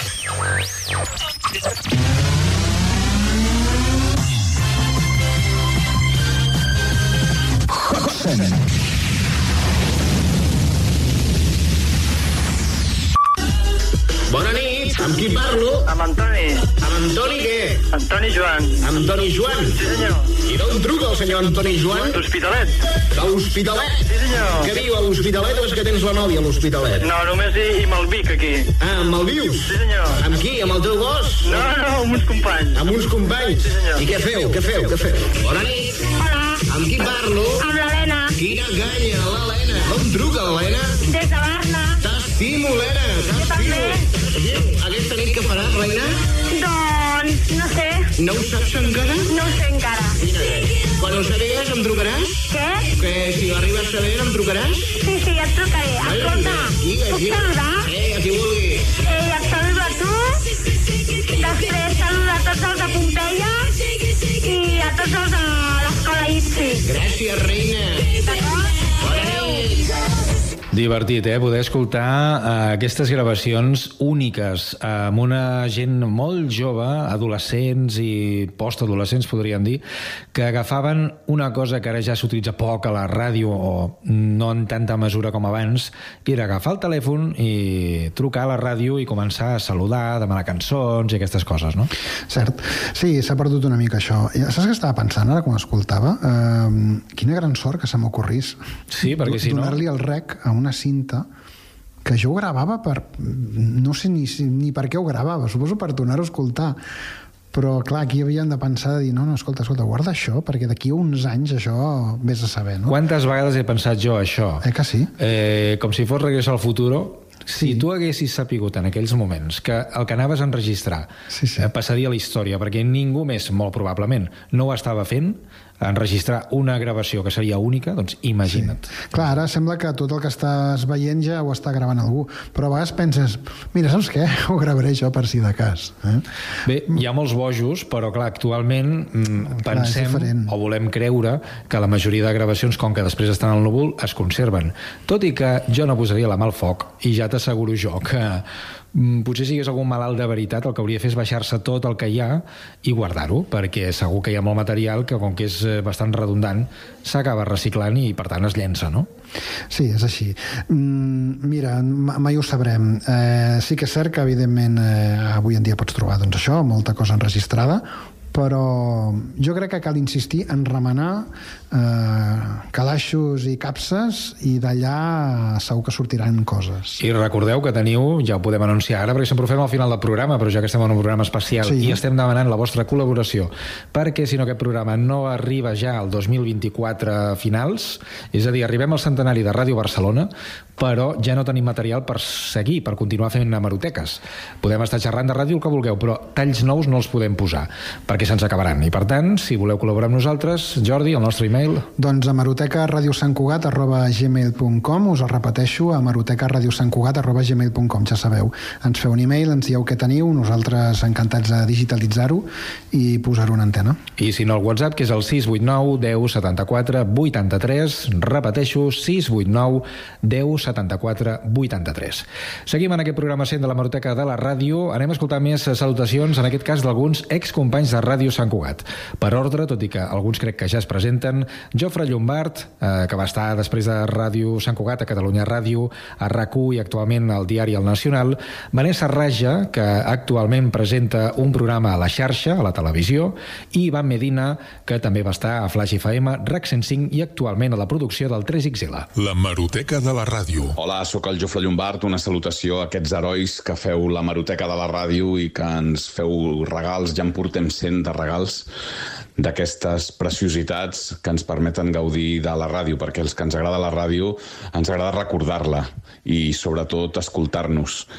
Hot 100. Bona nit, amb qui parlo? Amb Antoni. Amb Antoni què? Antoni Joan. Antoni Joan? Sí, senyor. I d'on truca el senyor Antoni Joan? D'Hospitalet. De l'Hospitalet? Sí, senyor. Què viu a l'Hospitalet o és que tens la nòvia a l'Hospitalet? No, només hi malvic aquí. Ah, amb Malvius? Sí, senyor. Amb qui? Amb el teu gos? No, amb uns companys. Amb uns companys? Sí, senyor. I què feu? Bona nit. Hola. Amb qui parlo? Amb l'Helena. Quina canya, l'Helena. D'on truca l'Helena? Des de Barna. T'estimo, Helena. T'estimo. Aquesta nit què faràs, reina? Doncs, no sé. No ho saps encara? No ho sé encara. Mira, quan ho sabigues em trucaràs? Què? Que si ho arribes a saber em trucaràs? Sí, ja et trucaré. Escolta, puc saludar? A qui vulgui. Et saludo a tu, després saludo a tots els de Pompeia i a tots els de l'escola IPSI. Gràcies, reina. D'acord? Divertit, poder escoltar aquestes gravacions úniques amb una gent molt jove, adolescents i postadolescents, podríem dir, que agafaven una cosa que ara ja s'utilitza poc a la ràdio o no en tanta mesura com abans, que era agafar el telèfon i trucar a la ràdio i començar a saludar, demanar cançons i aquestes coses, no? Cert. Sí, s'ha perdut una mica això. Saps què estava pensant ara quan escoltava? Quina gran sort que se m'ocorrís. Sí, perquè si no... Donar-li el rec a una cinta que jo gravava per... No sé ni per què ho gravava, suposo per tornar-ho a escoltar. Però, clar, aquí havíem de pensar de dir, no, escolta, guarda això, perquè d'aquí a uns anys això vés a saber, no? Quantes vegades he pensat jo això? Que sí? Com si fos Regreso al Futuro. Si tu haguessis sapigut en aquells moments que el que anaves a enregistrar passaria a la història, perquè ningú més, molt probablement, no ho estava fent, enregistrar una gravació que seria única, doncs imagina't. Sí. Clar, ara sembla que tot el que estàs veient ja ho està gravant algú, però a vegades penses, mira, saps què? Ho gravaré jo per si de cas. Bé, hi ha molts bojos, però clar, actualment pensem o volem creure que la majoria de gravacions, com que després estan al núvol, es conserven. Tot i que jo no posaria la mà al foc, i ja t'asseguro jo que potser si hi hagués algun malalt de veritat el que hauria de fer és baixar-se tot el que hi ha i guardar-ho, perquè segur que hi ha molt material que com que és bastant redundant s'acaba reciclant i per tant es llença, no? Sí, és així. Mira, mai ho sabrem. Sí que és cert que evidentment avui en dia pots trobar doncs això, molta cosa enregistrada, però jo crec que cal insistir en remenar calaixos i capses i d'allà segur que sortiran coses. I recordeu que teniu, ja ho podem anunciar ara perquè sempre ho fem al final del programa, però ja que estem en un programa especial i estem demanant la vostra col·laboració perquè si no aquest programa no arriba ja al 2024 finals, és a dir, arribem al centenari de Ràdio Barcelona, però ja no tenim material per seguir, per continuar fent hemeroteques. Podem estar xerrant de ràdio el que vulgueu, però talls nous no els podem posar perquè se'ns acabaran. I per tant, si voleu col·laborar amb nosaltres, Jordi, el nostre email... Doncs hemeroteca@radiosantcugat@gmail.com, us el repeteixo, hemeroteca@radiosantcugat@gmail.com, ja sabeu. Ens feu un email, ens dieu què teniu, nosaltres encantats de digitalitzar-ho i posar-ho en antena. I si no, el WhatsApp, que és el 689 10 74 83, repeteixo, 689 10 74 83. Seguim en aquest programa 100 de l'Hemeroteca de la ràdio. Anem a escoltar més salutacions, en aquest cas d'alguns excompanys de ràdio Ràdio Sant Cugat. Per ordre, tot i que alguns crec que ja es presenten, Jofre Llombart, que va estar després de Ràdio Sant Cugat, a Catalunya Ràdio, a RAC1 i actualment al diari El Nacional, Vanessa Raja, que actualment presenta un programa a la xarxa, a la televisió, i Ivan Medina, que també va estar a Flash FM, RAC 105 i actualment a la producció del 3XL. La Hemeroteca de la Ràdio. Hola, sóc el Jofre Llombart, una salutació a aquests herois que feu la Hemeroteca de la Ràdio i que ens feu regals, ja en portem 100 de regals, d'aquestes preciositats que ens permeten gaudir de la ràdio, perquè els que ens agrada la ràdio ens agrada recordar-la i sobretot escoltar-nos,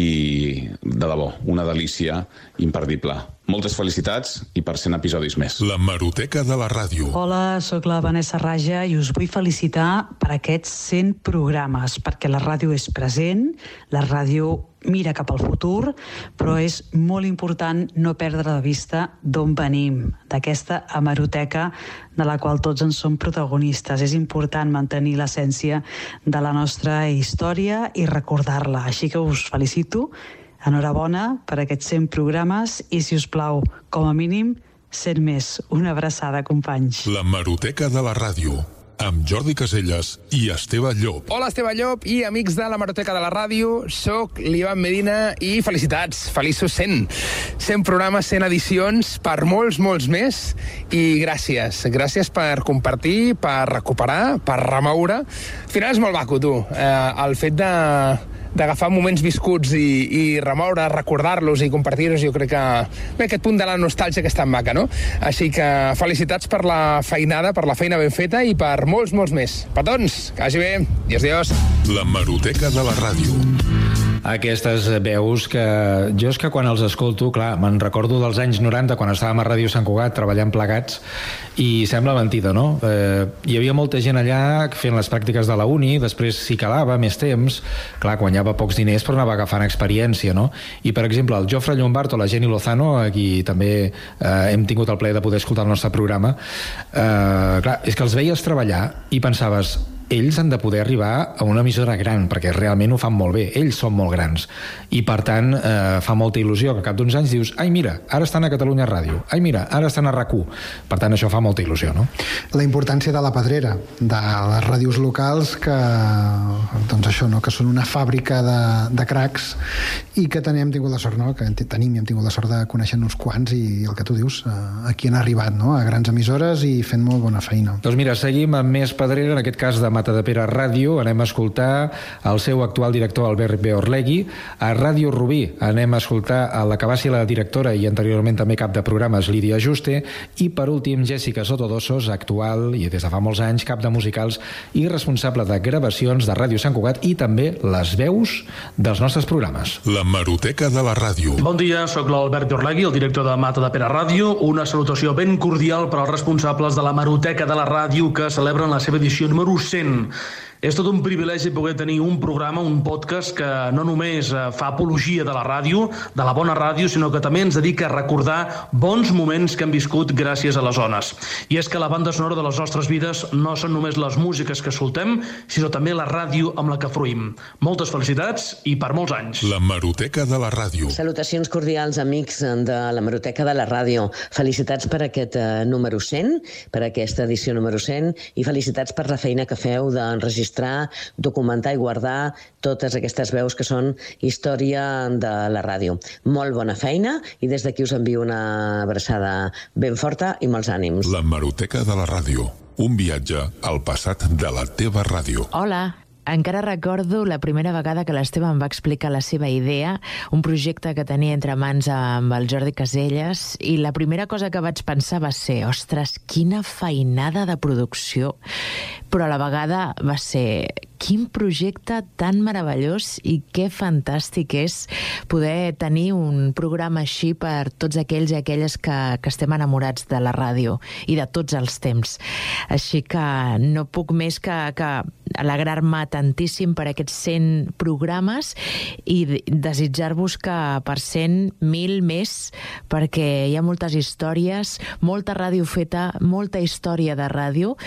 i de debò, una delícia imperdible. Moltes felicitats i per 100 episodis més. La Hemeroteca de la Ràdio. Hola, sóc la Vanessa Raja i us vull felicitar per aquests 100 programes, perquè la ràdio és present, la ràdio mira cap al futur, però és molt important no perdre de vista d'on venim, d'aquesta hemeroteca de la qual tots en som protagonistes. És important mantenir l'essència de la nostra història i recordar-la. Així que us felicito, enhorabona per aquests 100 programes i, si us plau, com a mínim, 100 més. Una abraçada, companys. La Hemeroteca de la Ràdio, amb Jordi Caselles i Esteve Llop. Hola, Esteve Llop i amics de la Hemeroteca de la Ràdio. Soc l'Ivan Medina i felicitats, feliços 100. 100 programes, 100 edicions, per molts, molts més. I gràcies. Gràcies per compartir, per recuperar, per remoure. Al final és molt maco, tu. El fet d'agafar moments viscuts i remoure, recordar-los i compartir-los, jo crec que... Bé, aquest punt de la nostàlgia que és tan maca, no? Així que felicitats per la feinada, per la feina ben feta i per molts, molts més. Per tots, que vagi bé. Adiós. La Hemeroteca de la Ràdio. Aquestes veus que jo és que quan els escolto, clar, me'n recordo dels anys 90 quan estàvem a Ràdio Sant Cugat treballant plegats i sembla mentida, no? Hi havia molta gent allà fent les pràctiques de la uni, després s'hi calava més temps, clar, guanyava pocs diners però anava agafant experiència, no? I per exemple el Jofre Llombart o la Jenny Lozano, a qui també hem tingut el plaer de poder escoltar el nostre programa, clar, és que els veies treballar i pensaves, ells han de poder arribar a una emissora gran, perquè realment ho fan molt bé, ells són molt grans, i per tant fa molta il·lusió que cap d'uns anys dius, ai mira, ara estan a Catalunya Ràdio, ai mira, ara estan a RAC1, per tant això fa molta il·lusió, no? La importància de la pedrera, de les ràdios locals que, doncs això, no? Que són una fàbrica de cracs i que hem tingut la sort, no? Que tenim i hem tingut la sort de conèixer uns quants i el que tu dius, aquí han arribat, no? A grans emissores i fent molt bona feina. Doncs mira, seguim amb més pedrera, en aquest cas de Matadepera Ràdio, anem a escoltar el seu actual director Albert B. Orlegui. A Ràdio Rubí anem a escoltar a la que va ser la directora i anteriorment també cap de programes Lídia Juste, i per últim Jessica Sotodossos, actual i des de fa molts anys cap de musicals i responsable de gravacions de Ràdio Sant Cugat i també les veus dels nostres programes. La Hemeroteca de la Ràdio. Bon dia, sóc l'Albert B. Orlegui, el director de Matadepera Ràdio. Una salutació ben cordial per als responsables de la Hemeroteca de la Ràdio que celebren la seva edició número 100. És tot un privilegi poder tenir un programa, un podcast que no només fa apologia de la ràdio, de la bona ràdio, sinó que també ens dedica a recordar bons moments que hem viscut gràcies a les ones. I és que la banda sonora de les nostres vides no són només les músiques que escoltem, sinó també la ràdio amb la que fruïm. Moltes felicitats i per molts anys. La Hemeroteca de la Ràdio. Salutacions cordials, amics de la Hemeroteca de la Ràdio. Felicitats per aquest número 100, per aquesta edició número 100, i felicitats per la feina que feu d'enregistrar, documentar i guardar totes aquestes veus que són història de la ràdio. Molt bona feina i des d'aquí us envio una abraçada ben forta i molts ànims. La Hemeroteca de la Ràdio. Un viatge al passat de la teva ràdio. Hola. Encara recordo la primera vegada que l'Esteve em va explicar la seva idea, un projecte que tenia entre mans amb el Jordi Caselles, i la primera cosa que vaig pensar va ser, ostres, quina feinada de producció, però a la vegada va ser, quin projecte tan meravellós i que fantàstic és poder tenir un programa així per tots aquells i aquelles que estem enamorats de la ràdio i de tots els temps. Així que no puc més que alegrar-me tantíssim per aquests 100 programes i desitjar-vos que per 100, 1.000 més, perquè hi ha moltes històries, molta ràdio feta, molta història de ràdio,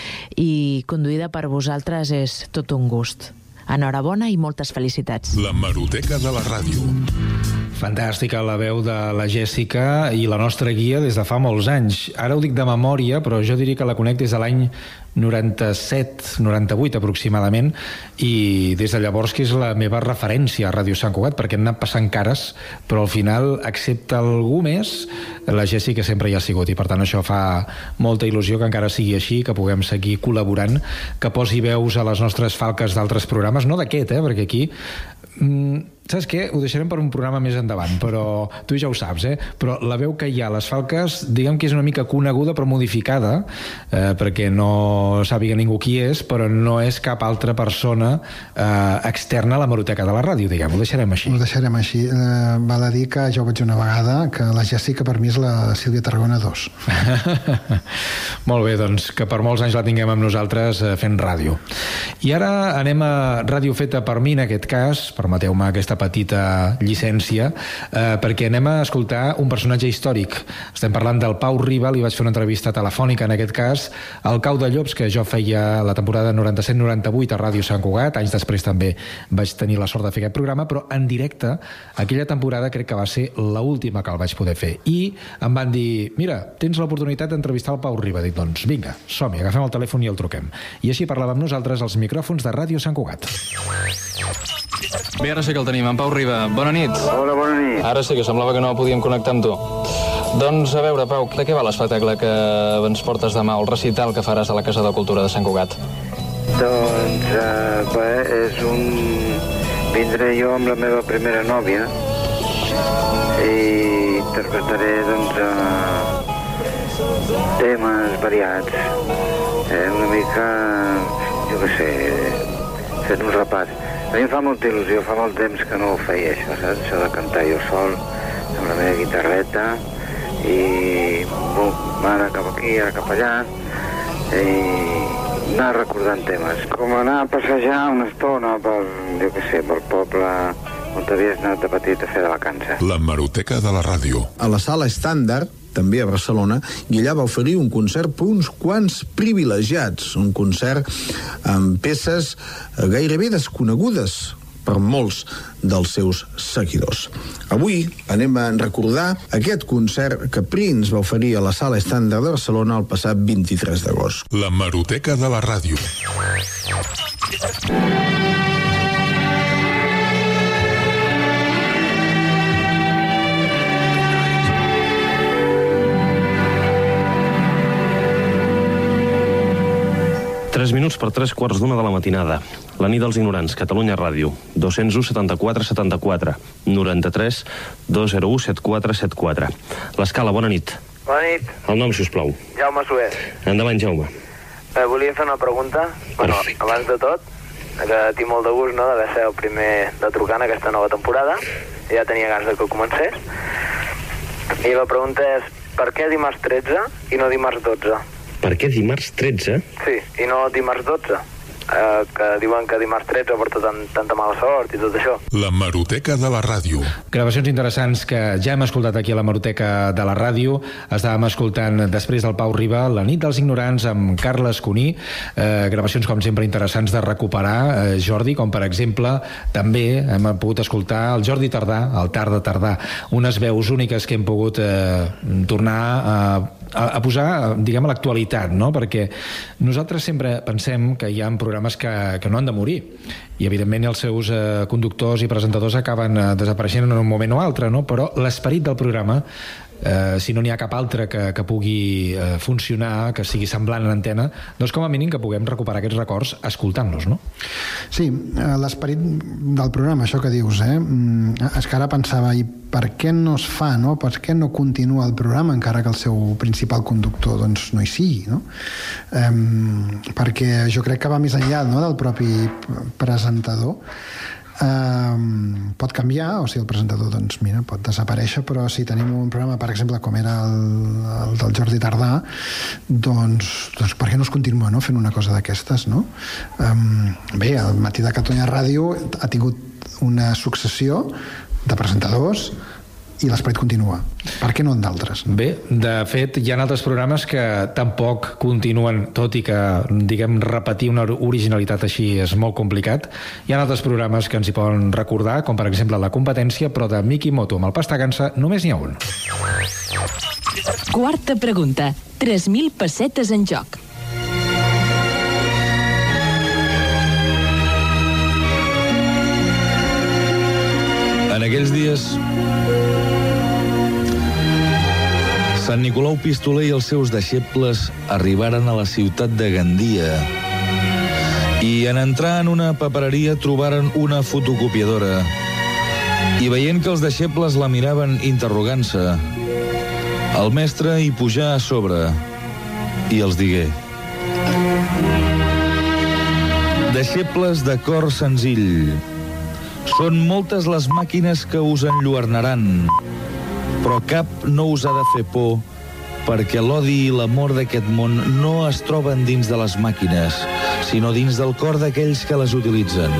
i conduïda per vosaltres és tot un gust. Enhorabona i moltes felicitats. La Hemeroteca de la Ràdio. Fantàstica la veu de la Jèssica i la nostra guia des de fa molts anys. Ara ho dic de memòria, però jo diria que la conec des de l'any 97, 98 aproximadament, i des de llavors que és la meva referència a Ràdio Sant Cugat, perquè han anat passant cares, però al final, excepte algú més, la Jèssica sempre hi ha sigut, i per tant això fa molta il·lusió que encara sigui així, que puguem seguir col·laborant, que posi veus a les nostres falques d'altres programes, no d'aquest, perquè aquí... saps què? Ho deixarem per un programa més endavant, però tu ja ho saps, però la veu que hi ha a les falques, diguem que és una mica coneguda però modificada, perquè no sàpiga ningú qui és, però no és cap altra persona externa a la Hemeroteca de la Ràdio, diguem, ho deixarem així. Ho deixarem així. Val a dir que jo vaig una vegada, que la Jèssica per mi és la Sílvia Tarragona 2. Molt bé, doncs que per molts anys la tinguem amb nosaltres fent ràdio. I ara anem a ràdio feta per mi, en aquest cas, permeteu-me aquesta petita llicència, perquè anem a escoltar un personatge històric. Estem parlant del Pau Riba, li vaig fer una entrevista telefònica, en aquest cas, al Cau de Llops, que jo feia la temporada 97-98 a Ràdio Sant Cugat. Anys després també vaig tenir la sort de fer aquest programa, però en directe, aquella temporada crec que va ser l'última que el vaig poder fer. I em van dir, mira, tens l'oportunitat d'entrevistar el Pau Riba. Dic, doncs vinga, som-hi, agafem el telèfon i el truquem. I així parlàvem nosaltres als micròfons de Ràdio Sant Cugat. Bé, ara sí que el tenim, en Pau Riba. Bona nit. Hola, bona nit. Ara sí que semblava que no podíem connectar amb tu. Doncs, a veure, Pau, de què va l'espectacle que ens portes demà, el recital que faràs a la Casa de Cultura de Sant Cugat? Doncs, bé, és un... Vindré jo amb la meva primera nòvia i interpretaré, doncs, temes variats. Una mica, jo què sé, fent un repàs. A mi em fa molta il·lusió, fa molt temps que no ho feia, això, saps? Això de cantar jo sol, amb la meva guitarreta, i ara cap aquí, ara cap allà, i anar recordant temes. Com anar a passejar una estona per, jo què sé, pel poble on havies anat de petit a fer de vacances. La Hemeroteca de la Ràdio. A la Sala Estàndard, també a Barcelona, i allà va oferir un concert per uns quants privilegiats, un concert amb peces gairebé desconegudes per molts dels seus seguidors. Avui anem a recordar aquest concert que Prince va oferir a la Sala Estàndard de Barcelona el passat 23 d'agost. La Hemeroteca de la Ràdio. 3 minuts per 3:15 de la matinada. La nit dels ignorants, Catalunya Ràdio, 201 74 74, 93 201 74 74. L'Escala, bona nit. Bona nit. El nom, si us plau. Jaume Soler. Endavant, Jaume. Volia fer una pregunta. Bueno, abans de tot, que tinc molt de gust, no?, d'haver ser el primer de trucar en aquesta nova temporada. Ja tenia ganes de que comencés. I la pregunta és, per què dimarts 13 i no dimarts 12? Per què dimarts 13? Sí, i no dimarts 12. Que diuen que dimarts 13 porta tanta mala sort i tot això. La Hemeroteca de la Ràdio. Gravacions interessants que ja hem escoltat aquí a la Hemeroteca de la Ràdio. Estàvem escoltant després del Pau Riba La nit dels ignorants amb Carles Cuní. Gravacions com sempre interessants de recuperar, Jordi, com per exemple també hem pogut escoltar el Jordi Tardà, el Tardà, unes veus úniques que hem pogut tornar a posar, diguem, a l'actualitat, no? Perquè nosaltres sempre pensem que hi ha programes que no han de morir i evidentment els seus conductors i presentadors acaben desapareixent en un moment o altre, no? Però l'esperit del programa, si no n'hi ha cap altre que pugui funcionar, que sigui semblant en antena, doncs com a mínim que puguem recuperar aquests records escoltant-los, no? Sí, l'esperit del programa, això que dius, és que ara pensava, i per què no es fa, no? Per què no continua el programa encara que el seu principal conductor doncs no hi sigui, no? Perquè jo crec que va més enllà, no?, del propi presentador. Pot canviar, o sigui, el presentador doncs, mira, pot desaparèixer, però si tenim un programa, per exemple, com era el del Jordi Tardà, doncs per què no es continua, no?, fent una cosa d'aquestes, no? Bé, el Matí de Catalunya Ràdio ha tingut una successió de presentadors i l'esperit continua. Per què no en d'altres? Bé, de fet, hi ha altres programes que tampoc continuen, tot i que, diguem, repetir una originalitat així és molt complicat. Hi ha altres programes que ens hi poden recordar, com per exemple La Competència, però de Mikimoto amb el Pastagansa només n'hi ha un. Quarta pregunta. 3.000 pessetes en joc. En aquells dies, Sant Nicolau Pistoler i els seus deixebles arribaren a la ciutat de Gandia i en entrar en una papereria trobaren una fotocopiadora i veient que els deixebles la miraven interrogant-se, el mestre hi pujà a sobre i els digué: deixebles de cor senzill, són moltes les màquines que us enlluernaran, però cap no us ha de fer por, perquè l'odi i l'amor d'aquest món no es troben dins de les màquines, sinó dins del cor d'aquells que les utilitzen.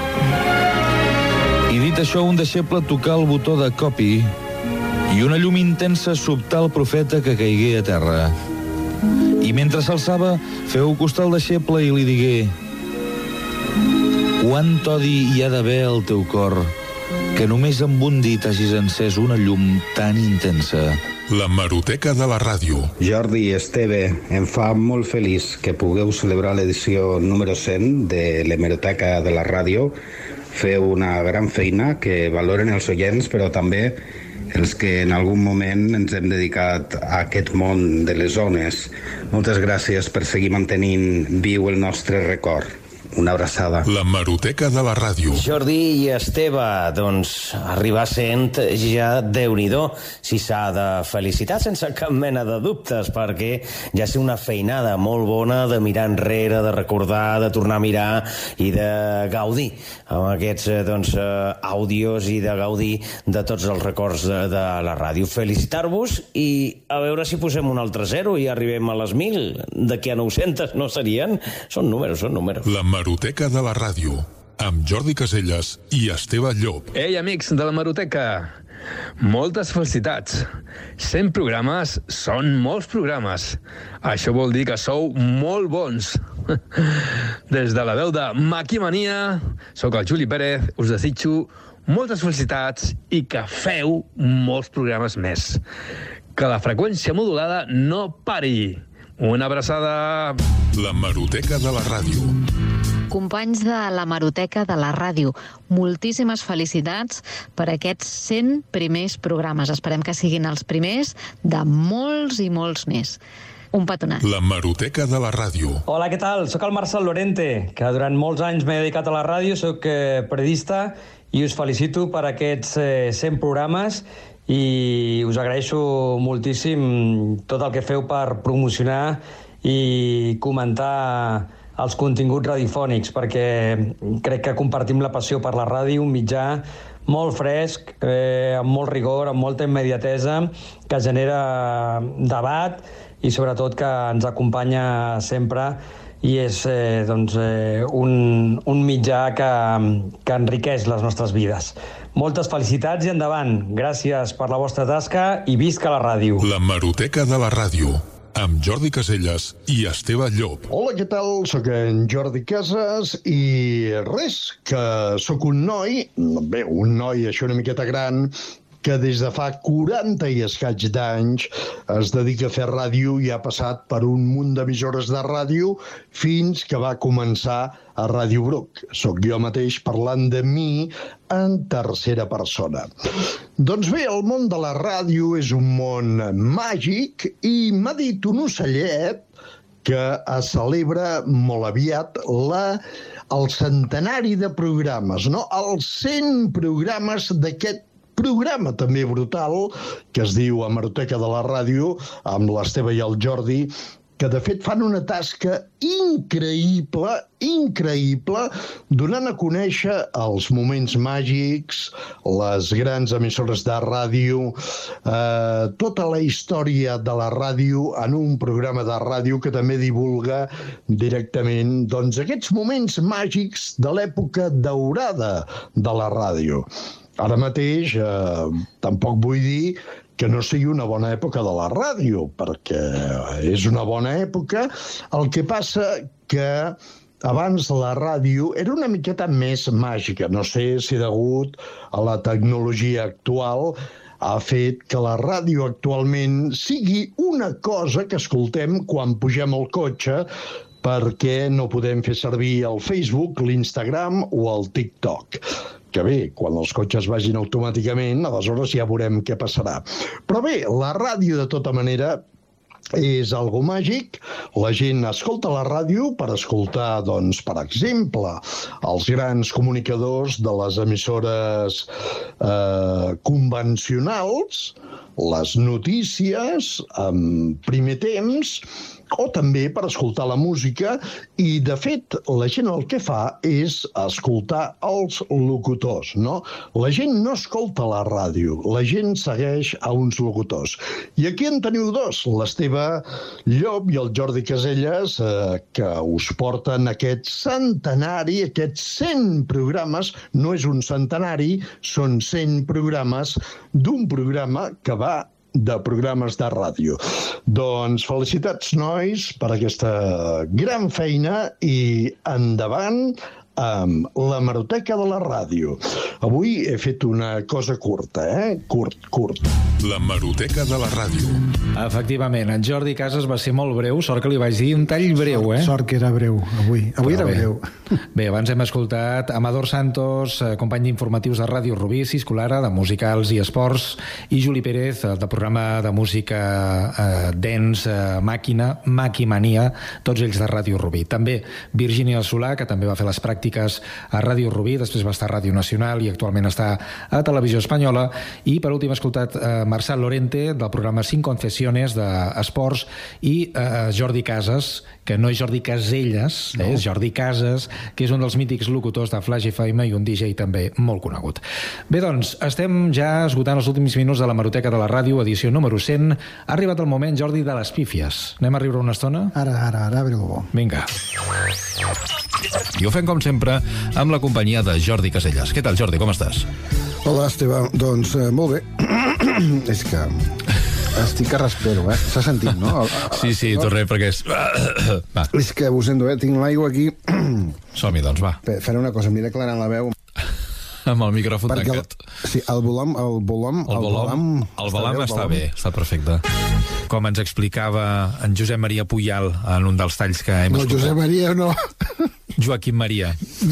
I dit això, un deixeble tocà el botó de copy i una llum intensa sobtà el profeta que caigué a terra. I mentre s'alçava, feu costar el deixeble i li digué: quant odi hi ha d'haver al teu cor, que només amb un dit hagis encès una llum tan intensa. L'hemeroteca de la ràdio. Jordi i Esteve, em fa molt feliç que pugueu celebrar l'edició número 100 de l'hemeroteca de la ràdio. Feu una gran feina que valoren els oients, però també els que en algun moment ens hem dedicat a aquest món de les ones. Moltes gràcies per seguir mantenint viu el nostre record. Una abraçada. L'hemeroteca de la ràdio. Jordi i Esteve, doncs, arribar a 100 ja Déu-n'hi-do, si s'ha de felicitar sense cap mena de dubtes, perquè ja sé una feinada molt bona de mirar enrere, de recordar, de tornar a mirar i de gaudir amb aquests àudios i de gaudir de tots els records de la ràdio. Felicitar-vos i a veure si posem un altre 0 i arribem a les 1.000. D'aquí a 900 no serien? Són números, són números. L'hemeroteca de la ràdio, amb Jordi Caselles i Esteve Llop. Ei, amics de l'hemeroteca, moltes felicitats. 100 programes són molts programes. Això vol dir que sou molt bons. Des de la veu de Maquimania, sóc el Juli Pérez, us desitjo moltes felicitats i que feu molts programes més. Que la freqüència modulada no pari. Una abraçada. L'hemeroteca de la ràdio. Companys de l'hemeroteca de la ràdio, moltíssimes felicitats per aquests 100 primers programes. Esperem que siguin els primers de molts i molts més. Un petonat. L'hemeroteca de la ràdio. Hola, què tal? Soc el Marcel Lorente, que durant molts anys m'he dedicat a la ràdio, soc periodista i us felicito per aquests 100 programes i us agraeixo moltíssim tot el que feu per promocionar i comentar els continguts radiofònics, perquè crec que compartim la passió per la ràdio, un mitjà molt fresc, amb molt rigor, amb molta immediatesa, que genera debat i sobretot que ens acompanya sempre i és un mitjà que enriqueix les nostres vides. Moltes felicitats i endavant. Gràcies per la vostra tasca i visca la ràdio. L'hemeroteca de la ràdio, amb Jordi Caselles i Esteve Llop. Hola, què tal? Soc en Jordi Casas i res, que sóc un noi, això una miqueta gran, que des de fa 40 i escaig d'anys es dedica a fer ràdio i ha passat per un munt d'emissores de ràdio fins que va començar a Ràdio Bruc. Soc jo mateix parlant de mi en tercera persona. Doncs bé, el món de la ràdio és un món màgic i m'ha dit un ocellet que es celebra molt aviat el centenari de programes, no? Els 100 programes d'aquest programa també brutal, que es diu Hemeroteca de la ràdio, amb l'Esteve i el Jordi, que de fet fan una tasca increïble, donant a conèixer els moments màgics, les grans emissores de ràdio, tota la història de la ràdio en un programa de ràdio que també divulga directament aquests moments màgics de l'època daurada de la ràdio. Ara mateix tampoc vull dir que no sigui una bona època de la ràdio, perquè és una bona època. El que passa que abans la ràdio era una miqueta més màgica. No sé si degut a la tecnologia actual ha fet que la ràdio actualment sigui una cosa que escoltem quan pugem al cotxe, perquè no podem fer servir el Facebook, l'Instagram o el TikTok. Que bé, quan els cotxes vagin automàticament, aleshores ja veurem què passarà. Però bé, la ràdio, de tota manera, és algo màgic. La gent escolta la ràdio per escoltar, doncs, per exemple, els grans comunicadors de les emissores convencionals, les notícies en primer temps, o també per escoltar la música, i de fet la gent el que fa és escoltar els locutors, no? La gent no escolta la ràdio, la gent segueix a uns locutors. I aquí en teniu dos, l'Esteve Llop i el Jordi Caselles, que us porten aquest centenari, aquests 100 programes. No és un centenari, són 100 programes d'un programa que va de programes de ràdio. Doncs felicitats, nois, per aquesta gran feina i endavant amb l'hemeroteca de la ràdio. Avui he fet una cosa curta, Curt. L'hemeroteca de la ràdio. Efectivament, en Jordi Casas va ser molt breu, sort que li vaig dir un tall breu, Sort que era breu, avui era breu. Bé, abans hem escoltat Amador Santos, company d'informatius de Ràdio Rubí, Cisco Lara, de musicals i esports, i Juli Pérez, del programa de música dance, màquina, Maquimania, tots ells de Ràdio Rubí. També Virgínia Solà, que també va fer les pràctiques a Ràdio Rubí, després va estar a Ràdio Nacional i actualment està a Televisió Espanyola, i per últim he escoltat Marçal Lorente, del programa Sin Concesiones, d'esports, i Jordi Casas, que no és Jordi Caselles, és Jordi Casas, que és un dels mítics locutors de Flash FM i un DJ també molt conegut. Bé, doncs, estem ja esgotant els últims minuts de l'hemeroteca de la ràdio, edició número 100. Ha arribat el moment, Jordi, de les pífies. Anem a riure una estona? Ara, breu. Vinga. I ho fem, com sempre, amb la companyia de Jordi Caselles. Què tal, Jordi, com estàs? Hola, Esteve. Doncs molt bé. És que estic que respiro, S'ha sentit, no? Sí, torré, perquè és... Va. És que ho sento, tinc l'aigua aquí. Som-hi, doncs, va. Faré una cosa, m'he declarant la veu. Amb el micròfon tancat. Sí, el volam està bé, està perfecte. Com ens explicava en Josep Maria Puyal en un dels talls que hem escoltat. No, Josep Maria no. Joaquim Maria.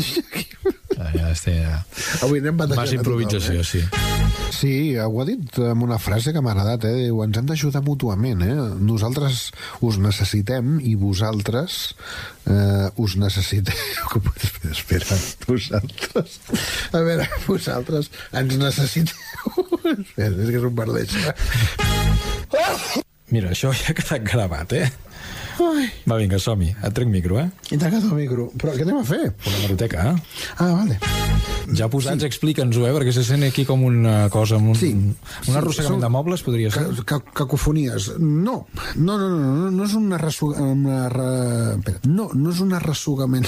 Avui anem batejant. Massa improvisació, sí. Sí, ho ha dit amb una frase que m'ha agradat, Diu, ens hem d'ajudar mútuament, Nosaltres us necessitem i vosaltres us necessiteu. Espera, vosaltres... A veure, vosaltres ens necessiteu. Espera, és que és un bardeig. Mira, això ja ha quedat gravat, Ai. Va, vinga, som-hi. Et trec micro, He tancat el micro. Però què anem a fer? Una hemeroteca, vale. Ja posats, explica'ns-ho, perquè se sent aquí com una cosa... Un arrossegament de mobles, podria ser? Cacofonies. No és un no és un arrossegament...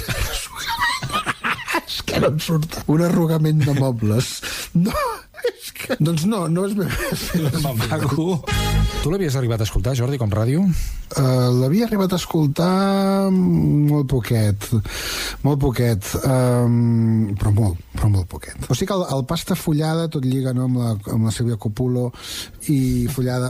És que no em surt. Un arrugament de mobles. No, és que... Doncs no és maco. Tu l'havies arribat a escoltar, Jordi, com ràdio? L'havia arribat a escoltar molt poquet, però molt poquet. O sigui que el Pasta Follada tot lliga, no?, amb la Sílvia Copulo i Follada...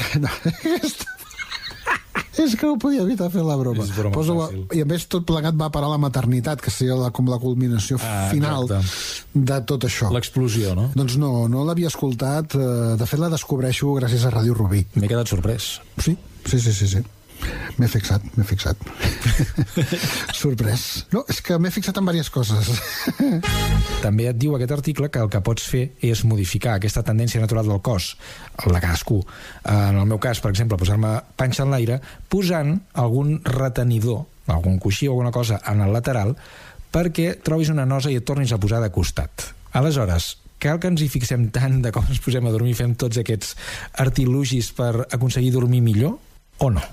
És que no podia evitar fer la broma. I a més tot plegat va parar a la maternitat, que seria com la culminació final de tot això. L'explosió, no? Doncs no l'havia escoltat. De fet la descobreixo gràcies a Ràdio Rubí. M'he quedat sorprès. Sí. M'he fixat. Sorprès. No, és que m'he fixat en diverses coses. També et diu aquest article que el que pots fer és modificar aquesta tendència natural del cos, la de cadascú. En el meu cas, per exemple, posar-me panxa en l'aire, posant algun retenidor, algun coixí o alguna cosa en el lateral, perquè trobis una nosa i et tornis a posar de costat. Aleshores, cal que ens hi fixem tant de com ens posem a dormir, fem tots aquests artilugis per aconseguir dormir millor, o no?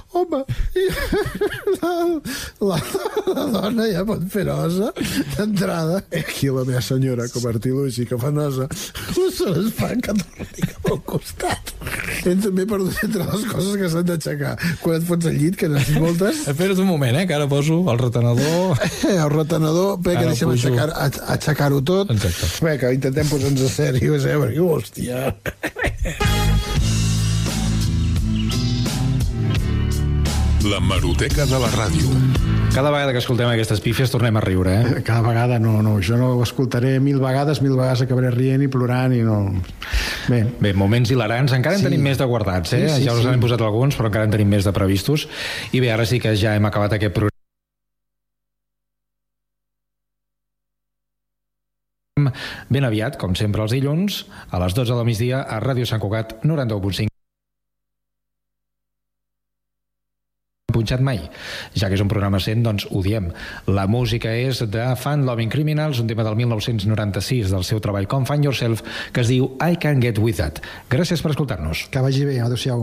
home, la dona ja pot fer nosa d'entrada. Aquí la meva senyora, com artilugi, que fa nosa, se les fa que torni cap al costat. M'he perdut entre les coses que s'han d'aixecar. Quan et fots al llit, que n'has moltes... Espera't un moment, que ara poso el retenedor... El retenedor, bé, que deixem aixecar-ho tot. Exacte. Bé, que intentem posar-nos a sèrio, perquè, hòstia... La Hemeroteca de la Ràdio. Cada vegada que escoltem aquestes pífies tornem a riure, Cada vegada no, jo no ho escoltaré mil vegades acabaré rient i plorant i no... Bé, moments hilarants, encara en tenim més de guardats, ja us n'hem posat alguns, però encara en tenim més de previstos. I bé, ara sí que ja hem acabat aquest programa. Ben aviat, com sempre els dilluns, a les 12 del migdia a Ràdio Sant Cugat 91.5. Punxat mai. Ja que és un programa 100, doncs ho diem. La música és de Fun Loving Criminals, un tema del 1996 del seu treball Com Find Yourself, que es diu I Can't Get With That. Gràcies per escoltar-nos. Que vagi bé, adéu-siau.